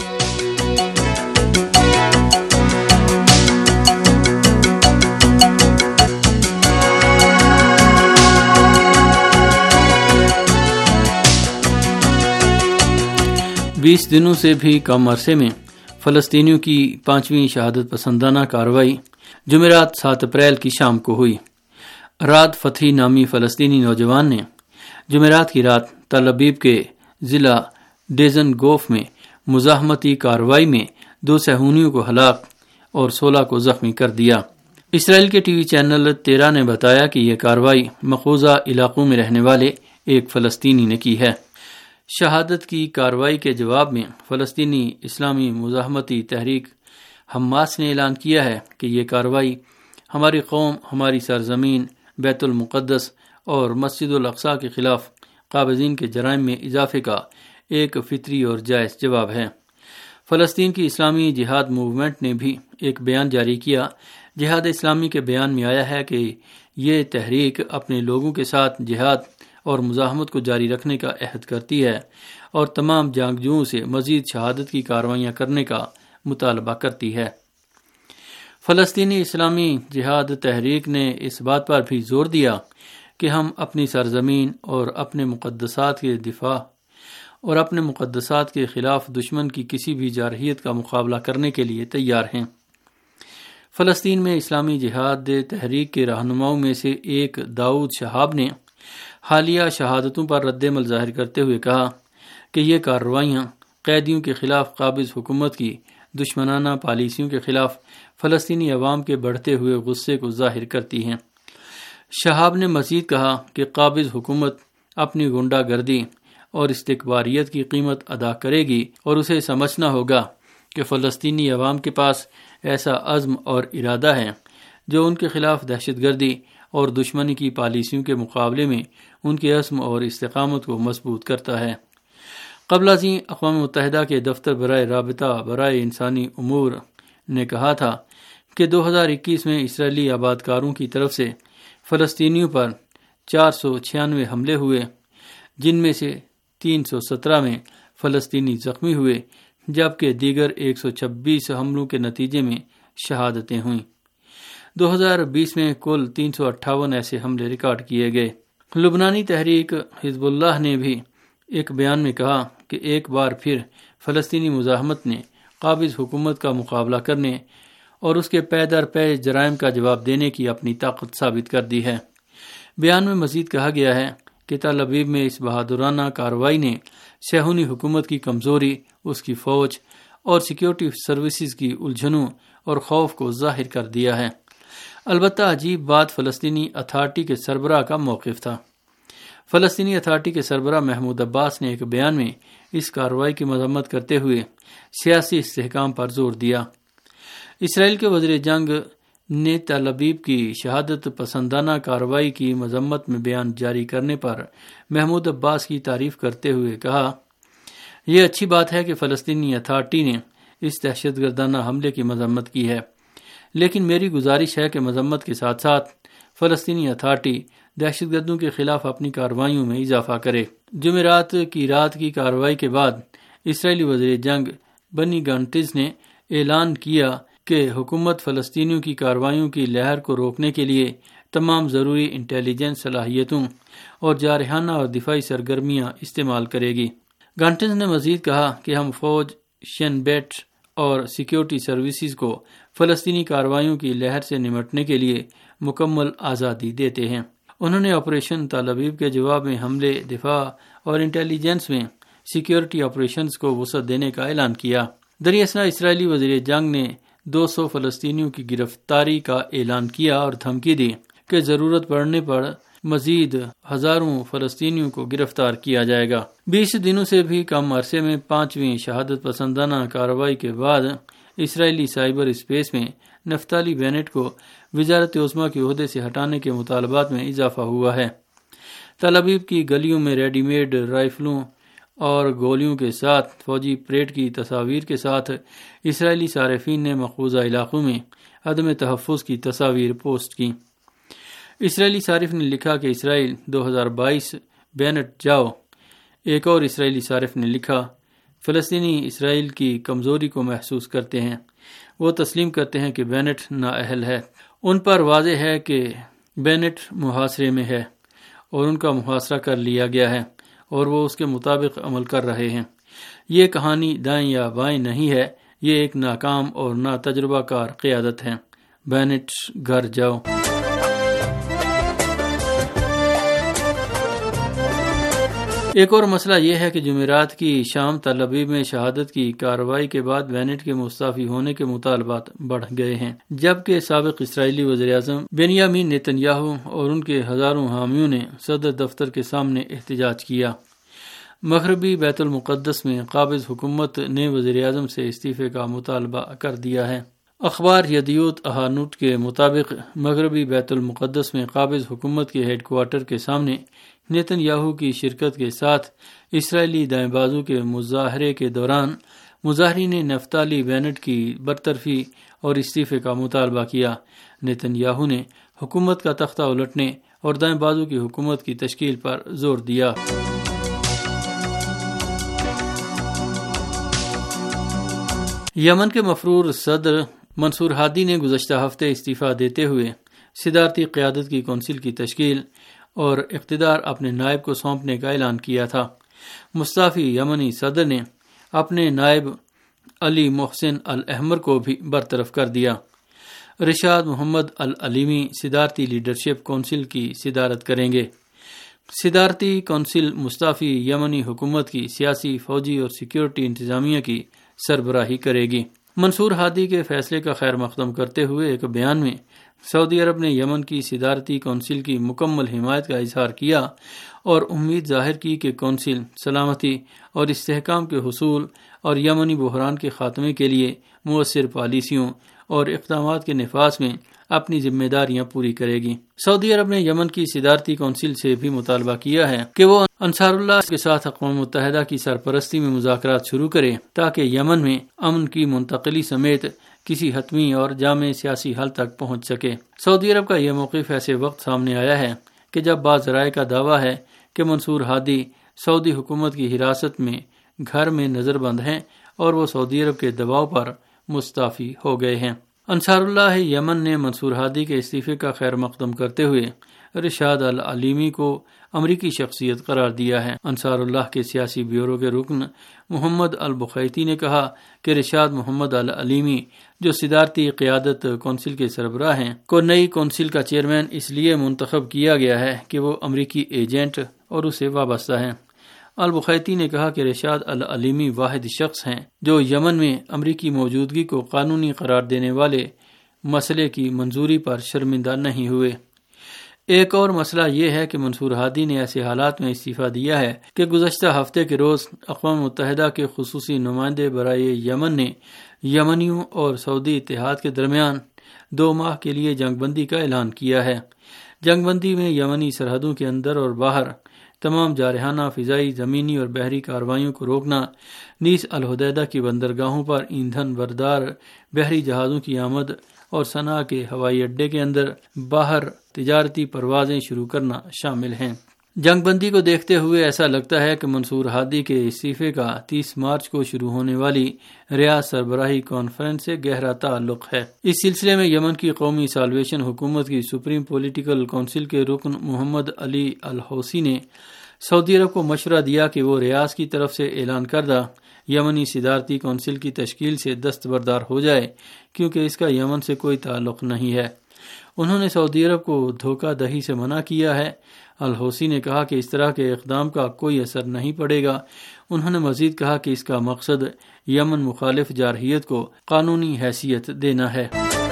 بیس دنوں سے بھی کم عرصے میں فلسطینیوں کی پانچویں شہادت پسندانہ کارروائی جمعرات سات اپریل کی شام کو ہوئی۔ راد فتحی نامی فلسطینی نوجوان نے جمعرات کی رات تل ابیب کے ضلع ڈیزن گوف میں مزاحمتی کارروائی میں دو صہیونیوں کو ہلاک اور سولہ کو زخمی کر دیا۔ اسرائیل کے ٹی وی چینل تیرہ نے بتایا کہ یہ کارروائی مقبوضہ علاقوں میں رہنے والے ایک فلسطینی نے کی ہے۔ شہادت کی کارروائی کے جواب میں فلسطینی اسلامی مزاحمتی تحریک حماس نے اعلان کیا ہے کہ یہ کارروائی ہماری قوم، ہماری سرزمین، بیت المقدس اور مسجد الاقصیٰ کے خلاف قابضین کے جرائم میں اضافے کا ایک فطری اور جائز جواب ہے۔ فلسطین کی اسلامی جہاد موومنٹ نے بھی ایک بیان جاری کیا۔ جہاد اسلامی کے بیان میں آیا ہے کہ یہ تحریک اپنے لوگوں کے ساتھ جہاد اور مزاحمت کو جاری رکھنے کا عہد کرتی ہے اور تمام جنگجوؤں سے مزید شہادت کی کارروائیاں کرنے کا مطالبہ کرتی ہے۔ فلسطینی اسلامی جہاد تحریک نے اس بات پر بھی زور دیا کہ ہم اپنی سرزمین اور اپنے مقدسات کے دفاع اور اپنے مقدسات کے خلاف دشمن کی کسی بھی جارحیت کا مقابلہ کرنے کے لیے تیار ہیں۔ فلسطین میں اسلامی جہاد تحریک کے رہنماؤں میں سے ایک داؤد شہاب نے حالیہ شہادتوں پر رد عمل ظاہر کرتے ہوئے کہا کہ یہ کارروائیاں قیدیوں کے خلاف قابض حکومت کی دشمنانہ پالیسیوں کے خلاف فلسطینی عوام کے بڑھتے ہوئے غصے کو ظاہر کرتی ہیں۔ شہاب نے مزید کہا کہ قابض حکومت اپنی غنڈہ گردی اور استکباریت کی قیمت ادا کرے گی اور اسے سمجھنا ہوگا کہ فلسطینی عوام کے پاس ایسا عزم اور ارادہ ہے جو ان کے خلاف دہشت گردی اور دشمنی کی پالیسیوں کے مقابلے میں ان کے عزم اور استقامت کو مضبوط کرتا ہے۔ قبل ازیں اقوام متحدہ کے دفتر برائے رابطہ برائے انسانی امور نے کہا تھا کہ دو ہزار اکیس میں اسرائیلی آباد کاروں کی طرف سے فلسطینیوں پر چار سو چھیانوے حملے ہوئے، جن میں سے تین سو سترہ میں فلسطینی زخمی ہوئے، جبکہ دیگر ایک سو چھبیس حملوں کے نتیجے میں شہادتیں ہوئیں۔ دو ہزار بیس میں کل تین سو اٹھاون ایسے حملے ریکارڈ کیے گئے۔ لبنانی تحریک حزب اللہ نے بھی ایک بیان میں کہا کہ ایک بار پھر فلسطینی مزاحمت نے قابض حکومت کا مقابلہ کرنے اور اس کے پے در پے جرائم کا جواب دینے کی اپنی طاقت ثابت کر دی ہے۔ بیان میں مزید کہا گیا ہے کہ تل ابیب میں اس بہادرانہ کارروائی نے صہیونی حکومت کی کمزوری، اس کی فوج اور سیکیورٹی سروسز کی الجھنوں اور خوف کو ظاہر کر دیا ہے۔ البتہ عجیب بات فلسطینی اتھارٹی کے سربراہ کا موقف تھا۔ فلسطینی اتھارٹی کے سربراہ محمود عباس نے ایک بیان میں اس کارروائی کی مذمت کرتے ہوئے سیاسی استحکام پر زور دیا۔ اسرائیل کے وزیر جنگ نے تل ابیب کی شہادت پسندانہ کارروائی کی مذمت میں بیان جاری کرنے پر محمود عباس کی تعریف کرتے ہوئے کہا، یہ اچھی بات ہے کہ فلسطینی اتھارٹی نے اس دہشت گردانہ حملے کی مذمت کی ہے، لیکن میری گزارش ہے کہ مذمت کے ساتھ ساتھ فلسطینی اتھارٹی دہشت گردوں کے خلاف اپنی کارروائیوں میں اضافہ کرے۔ جمعرات کی رات کی کارروائی کے بعد اسرائیلی وزیر جنگ بنی گانٹز نے اعلان کیا کہ حکومت فلسطینیوں کی کارروائیوں کی لہر کو روکنے کے لیے تمام ضروری انٹیلیجنس صلاحیتوں اور جارحانہ اور دفاعی سرگرمیاں استعمال کرے گی۔ گانٹز نے مزید کہا کہ ہم فوج، شن بیٹ اور سیکیورٹی سروسز کو فلسطینی کارروائیوں کی لہر سے نمٹنے کے لیے مکمل آزادی دیتے ہیں۔ انہوں نے آپریشن تل ابیب کے جواب میں حملے، دفاع اور انٹیلیجنس میں سیکیورٹی آپریشنز کو وسعت دینے کا اعلان کیا۔ دریں اثنا اسرائیلی وزیر جنگ نے دو سو فلسطینیوں کی گرفتاری کا اعلان کیا اور دھمکی دی کہ ضرورت پڑنے پر مزید ہزاروں فلسطینیوں کو گرفتار کیا جائے گا۔ بیس دنوں سے بھی کم عرصے میں پانچویں شہادت پسندانہ کارروائی کے بعد اسرائیلی سائبر اسپیس میں نفتالی بینٹ کو وزارت عظمیٰ کے عہدے سے ہٹانے کے مطالبات میں اضافہ ہوا ہے۔ تل ابیب کی گلیوں میں ریڈی میڈ رائفلوں اور گولیوں کے ساتھ فوجی پریڈ کی تصاویر کے ساتھ اسرائیلی صارفین نے مقبوضہ علاقوں میں عدم تحفظ کی تصاویر پوسٹ کی۔ اسرائیلی صارف نے لکھا کہ اسرائیل دو ہزار بائیس بینٹ جاؤ۔ ایک اور اسرائیلی صارف نے لکھا، فلسطینی اسرائیل کی کمزوری کو محسوس کرتے ہیں، وہ تسلیم کرتے ہیں کہ بینٹ نااہل ہے، ان پر واضح ہے کہ بینٹ محاصرے میں ہے اور ان کا محاصرہ کر لیا گیا ہے اور وہ اس کے مطابق عمل کر رہے ہیں۔ یہ کہانی دائیں یا بائیں نہیں ہے، یہ ایک ناکام اور ناتجربہ کار قیادت ہے۔ بینٹ گھر جاؤ۔ ایک اور مسئلہ یہ ہے کہ جمعرات کی شام تل ابیب میں شہادت کی کارروائی کے بعد بینٹ کے مستعفی ہونے کے مطالبات بڑھ گئے ہیں، جبکہ سابق اسرائیلی وزیر اعظم بنیامین نیتن-یاہو اور ان کے ہزاروں حامیوں نے صدر دفتر کے سامنے احتجاج کیا۔ مغربی بیت المقدس میں قابض حکومت نے وزیر اعظم سے استعفے کا مطالبہ کر دیا ہے۔ اخبار یدیوت احانوت کے مطابق مغربی بیت المقدس میں قابض حکومت کے ہیڈ کوارٹر کے سامنے نیتن یاہو کی شرکت کے ساتھ اسرائیلی دائیں بازو کے مظاہرے کے دوران مظاہرین نے نفتالی بینٹ کی برطرفی اور استعفے کا مطالبہ کیا۔ نیتن یاہو نے حکومت کا تختہ الٹنے اور دائیں بازو کی حکومت کی تشکیل پر زور دیا۔ یمن کے مفرور صدر منصور ہادی نے گزشتہ ہفتے استعفیٰ دیتے ہوئے صدارتی قیادت کی کونسل کی تشکیل اور اقتدار اپنے نائب کو سونپنے کا اعلان کیا تھا۔ مستعفی یمنی صدر نے اپنے نائب علی محسن الاحمر کو بھی برطرف کر دیا۔ رشاد محمد العلیمی صدارتی لیڈرشپ کونسل کی صدارت کریں گے۔ صدارتی کونسل مستعفی یمنی حکومت کی سیاسی، فوجی اور سیکیورٹی انتظامیہ کی سربراہی کرے گی۔ منصور ہادی کے فیصلے کا خیر مقدم کرتے ہوئے ایک بیان میں سعودی عرب نے یمن کی صدارتی کونسل کی مکمل حمایت کا اظہار کیا اور امید ظاہر کی کہ کونسل سلامتی اور استحکام کے حصول اور یمنی بحران کے خاتمے کے لیے مؤثر پالیسیوں اور اقدامات کے نفاذ میں اپنی ذمہ داریاں پوری کرے گی۔ سعودی عرب نے یمن کی صدارتی کونسل سے بھی مطالبہ کیا ہے کہ وہ انصار اللہ کے ساتھ اقوام متحدہ کی سرپرستی میں مذاکرات شروع کرے تاکہ یمن میں امن کی منتقلی سمیت کسی حتمی اور جامع سیاسی حل تک پہنچ سکے۔ سعودی عرب کا یہ موقف ایسے وقت سامنے آیا ہے کہ جب بعض ذرائع کا دعویٰ ہے کہ منصور ہادی سعودی حکومت کی حراست میں گھر میں نظر بند ہیں اور وہ سعودی عرب کے دباؤ پر مستعفی ہو گئے ہیں۔ انصار اللہ یمن نے منصور ہادی کے استعفے کا خیر مقدم کرتے ہوئے رشاد العلیمی کو امریکی شخصیت قرار دیا ہے۔ انصار اللہ کے سیاسی بیورو کے رکن محمد البخیتی نے کہا کہ رشاد محمد العلیمی جو صدارتی قیادت کونسل کے سربراہ ہیں کو نئی کونسل کا چیئرمین اس لیے منتخب کیا گیا ہے کہ وہ امریکی ایجنٹ اور اسے وابستہ ہیں۔ البخیتی نے کہا کہ رشاد العلیمی واحد شخص ہیں جو یمن میں امریکی موجودگی کو قانونی قرار دینے والے مسئلے کی منظوری پر شرمندہ نہیں ہوئے۔ ایک اور مسئلہ یہ ہے کہ منصور ہادی نے ایسے حالات میں استعفیٰ دیا ہے کہ گزشتہ ہفتے کے روز اقوام متحدہ کے خصوصی نمائندے برائے یمن نے یمنیوں اور سعودی اتحاد کے درمیان دو ماہ کے لیے جنگ بندی کا اعلان کیا ہے۔ جنگ بندی میں یمنی سرحدوں کے اندر اور باہر تمام جارحانہ فضائی، زمینی اور بحری کارروائیوں کو روکنا، نیز الحدیدہ کی بندرگاہوں پر ایندھن بردار بحری جہازوں کی آمد اور صنعاء کے ہوائی اڈے کے اندر باہر تجارتی پروازیں شروع کرنا شامل ہیں۔ جنگ بندی کو دیکھتے ہوئے ایسا لگتا ہے کہ منصور ہادی کے استعفے کا تیس مارچ کو شروع ہونے والی ریاض سربراہی کانفرنس سے گہرا تعلق ہے۔ اس سلسلے میں یمن کی قومی سالویشن حکومت کی سپریم پولیٹیکل کونسل کے رکن محمد علی الحوثی نے سعودی عرب کو مشورہ دیا کہ وہ ریاض کی طرف سے اعلان کردہ یمنی صدارتی کونسل کی تشکیل سے دستبردار ہو جائے، کیونکہ اس کا یمن سے کوئی تعلق نہیں ہے۔ انہوں نے سعودی عرب کو دھوکہ دہی سے منع کیا ہے۔ الحوثی نے کہا کہ اس طرح کے اقدام کا کوئی اثر نہیں پڑے گا۔ انہوں نے مزید کہا کہ اس کا مقصد یمن مخالف جارحیت کو قانونی حیثیت دینا ہے۔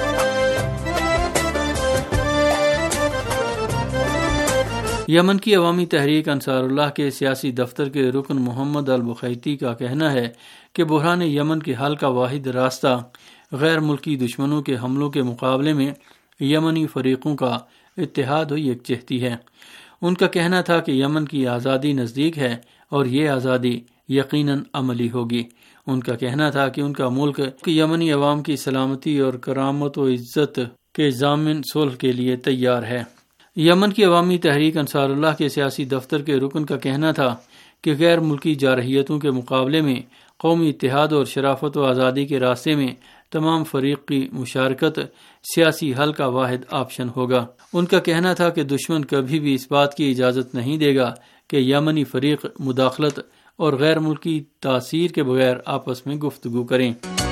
یمن کی عوامی تحریک انصار اللہ کے سیاسی دفتر کے رکن محمد البخیتی کا کہنا ہے کہ بحران یمن کے حل کا واحد راستہ غیر ملکی دشمنوں کے حملوں کے مقابلے میں یمنی فریقوں کا اتحاد و یکجہتی ہے۔ ان کا کہنا تھا کہ یمن کی آزادی نزدیک ہے اور یہ آزادی یقیناً عملی ہوگی۔ ان کا کہنا تھا کہ ان کا ملک یمنی عوام کی سلامتی اور کرامت و عزت کے ضامن صلح کے لیے تیار ہے۔ یمن کی عوامی تحریک انصار اللہ کے سیاسی دفتر کے رکن کا کہنا تھا کہ غیر ملکی جارحیتوں کے مقابلے میں قومی اتحاد اور شرافت و آزادی کے راستے میں تمام فریق کی مشارکت سیاسی حل کا واحد آپشن ہوگا۔ ان کا کہنا تھا کہ دشمن کبھی بھی اس بات کی اجازت نہیں دے گا کہ یمنی فریق مداخلت اور غیر ملکی تاثیر کے بغیر آپس میں گفتگو کریں۔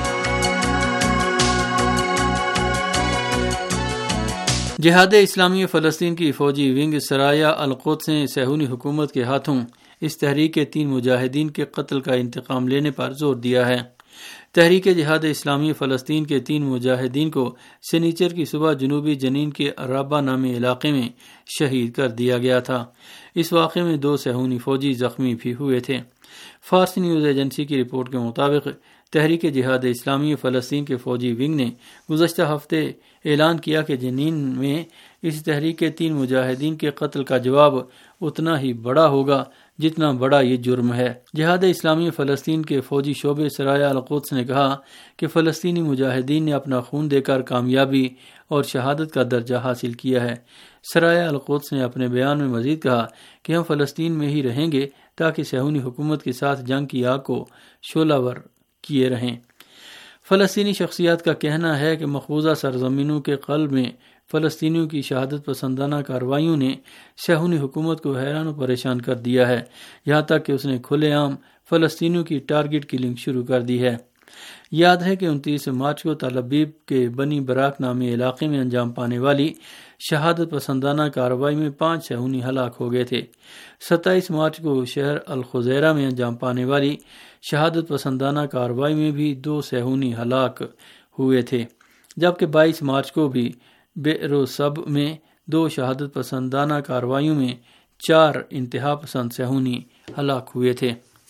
جہاد اسلامی فلسطین کی فوجی ونگ سرایہ القدس نے صہیونی حکومت کے ہاتھوں اس تحریک کے تین مجاہدین کے قتل کا انتقام لینے پر زور دیا ہے۔ تحریک جہاد اسلامی فلسطین کے تین مجاہدین کو سنیچر کی صبح جنوبی جنین کے عرابہ نامی علاقے میں شہید کر دیا گیا تھا۔ اس واقعے میں دو صہیونی فوجی زخمی بھی ہوئے تھے۔ فارس نیوز ایجنسی کی رپورٹ کے مطابق تحریک جہاد اسلامی فلسطین کے فوجی ونگ نے گزشتہ ہفتے اعلان کیا کہ جنین میں اس تحریک کے تین مجاہدین کے قتل کا جواب اتنا ہی بڑا ہوگا جتنا بڑا یہ جرم ہے۔ جہاد اسلامی فلسطین کے فوجی شعبے سرایہ القدس نے کہا کہ فلسطینی مجاہدین نے اپنا خون دے کر کامیابی اور شہادت کا درجہ حاصل کیا ہے۔ سرایہ القدس نے اپنے بیان میں مزید کہا کہ ہم فلسطین میں ہی رہیں گے تاکہ صہیونی حکومت کے ساتھ جنگ کی آگ کو شعلہ ور کیے رہیں۔ فلسطینی شخصیات کا کہنا ہے کہ مقبوضہ سرزمینوں کے قلب میں فلسطینیوں کی شہادت پسندانہ کارروائیوں نے صہیونی حکومت کو حیران و پریشان کر دیا ہے، یہاں تک کہ اس نے کھلے عام فلسطینیوں کی ٹارگٹ کلنگ شروع کر دی ہے۔ یاد ہے کہ انتیس مارچ کو تل ابیب کے بنی براک نامی علاقے میں انجام پانے والی شہادت پسندانہ کارروائی میں پانچ صہیونی ہلاک ہو گئے تھے۔ ستائیس مارچ کو شہر الخزیرہ میں انجام پانے والی شہادت پسندانہ کارروائی میں بھی دو صہیونی ہلاک ہوئے تھے، جبکہ بائیس مارچ کو بھی بئر سب میں دو شہادت پسندانہ کارروائیوں میں چار انتہا پسند صہیونی ہلاک ہوئے تھے۔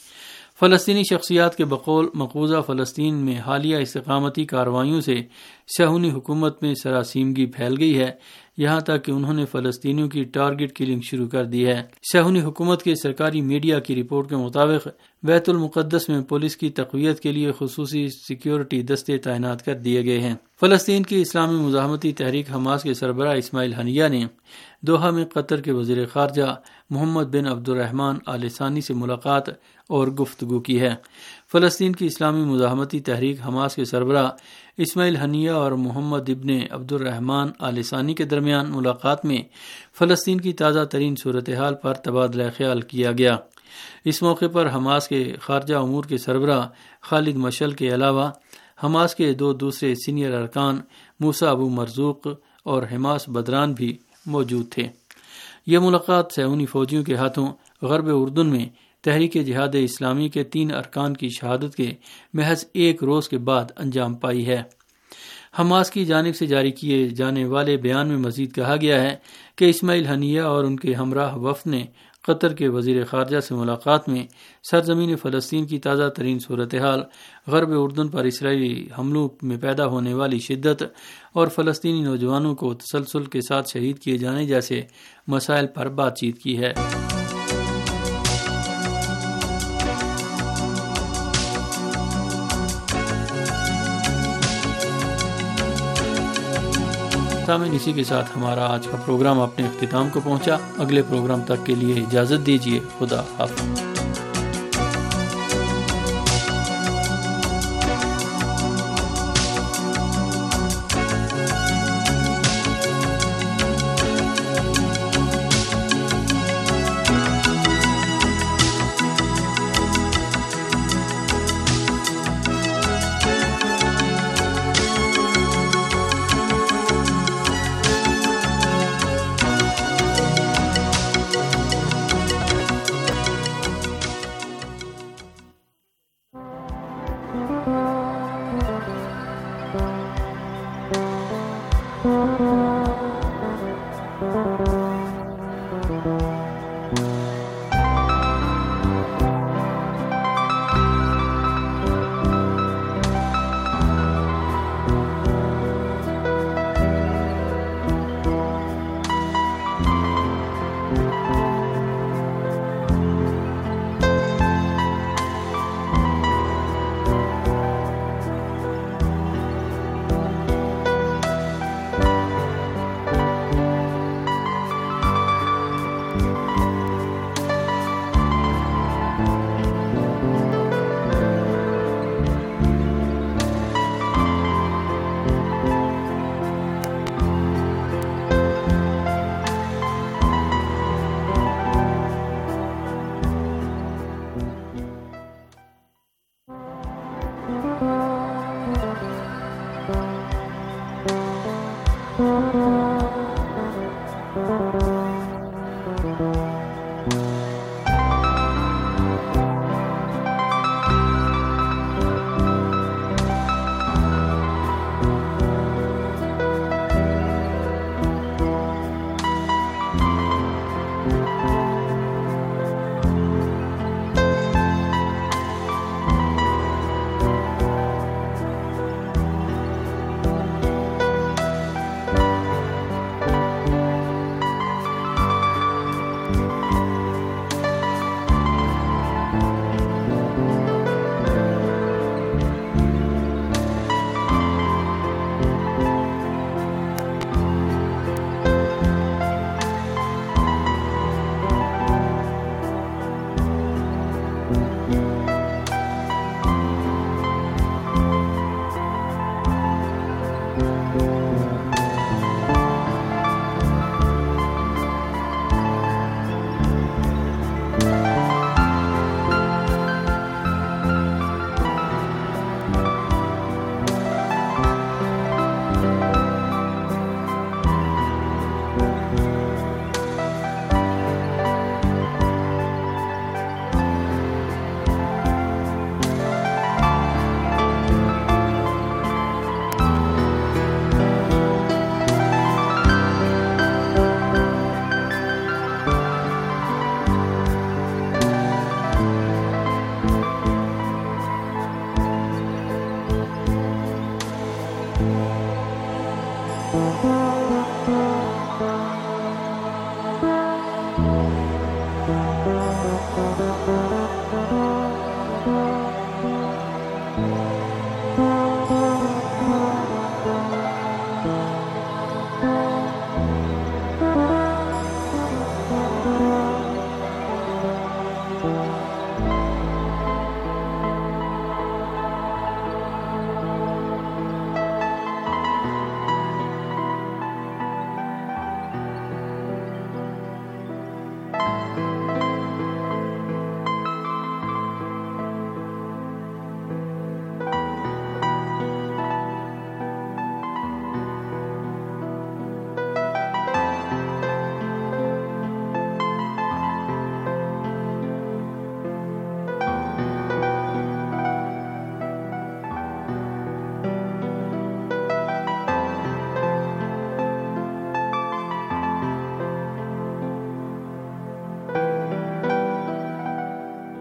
فلسطینی شخصیات کے بقول مقبوضہ فلسطین میں حالیہ استقامتی کارروائیوں سے صہیونی حکومت میں سراسیمگی پھیل گئی ہے، یہاں تک کہ انہوں نے فلسطینیوں کی ٹارگٹ کلنگ شروع کر دی ہے۔ صہیونی حکومت کے سرکاری میڈیا کی رپورٹ کے مطابق بیت المقدس میں پولیس کی تقویت کے لیے خصوصی سیکیورٹی دستے تعینات کر دیے گئے ہیں۔ فلسطین کی اسلامی مزاحمتی تحریک حماس کے سربراہ اسماعیل ہنیہ نے دوحہ میں قطر کے وزیر خارجہ محمد بن عبد الرحمن آل ثانی سے ملاقات اور گفتگو کی ہے۔ فلسطین کی اسلامی مزاحمتی تحریک حماس کے سربراہ اسماعیل ہنیہ اور محمد ابن عبد الرحمن آل ثانی کے درمیان ملاقات میں فلسطین کی تازہ ترین صورتحال پر تبادلہ خیال کیا گیا۔ اس موقع پر حماس کے خارجہ امور کے سربراہ خالد مشعل کے علاوہ حماس کے دو دوسرے سینئر ارکان موسیٰ ابو مرزوق اور حماس بدران بھی موجود تھے۔ یہ ملاقات صہیونی فوجیوں کے ہاتھوں غرب اردن میں تحریک جہاد اسلامی کے تین ارکان کی شہادت کے محض ایک روز کے بعد انجام پائی ہے۔ حماس کی جانب سے جاری کیے جانے والے بیان میں مزید کہا گیا ہے کہ اسماعیل ہنیہ اور ان کے ہمراہ وفد نے قطر کے وزیر خارجہ سے ملاقات میں سرزمین فلسطین کی تازہ ترین صورتحال، غرب اردن پر اسرائیلی حملوں میں پیدا ہونے والی شدت اور فلسطینی نوجوانوں کو تسلسل کے ساتھ شہید کیے جانے جیسے مسائل پر بات چیت کی ہے۔ سامعین، اسی کے ساتھ ہمارا آج کا پروگرام اپنے اختتام کو پہنچا۔ اگلے پروگرام تک کے لیے اجازت دیجیے۔ خدا حافظ۔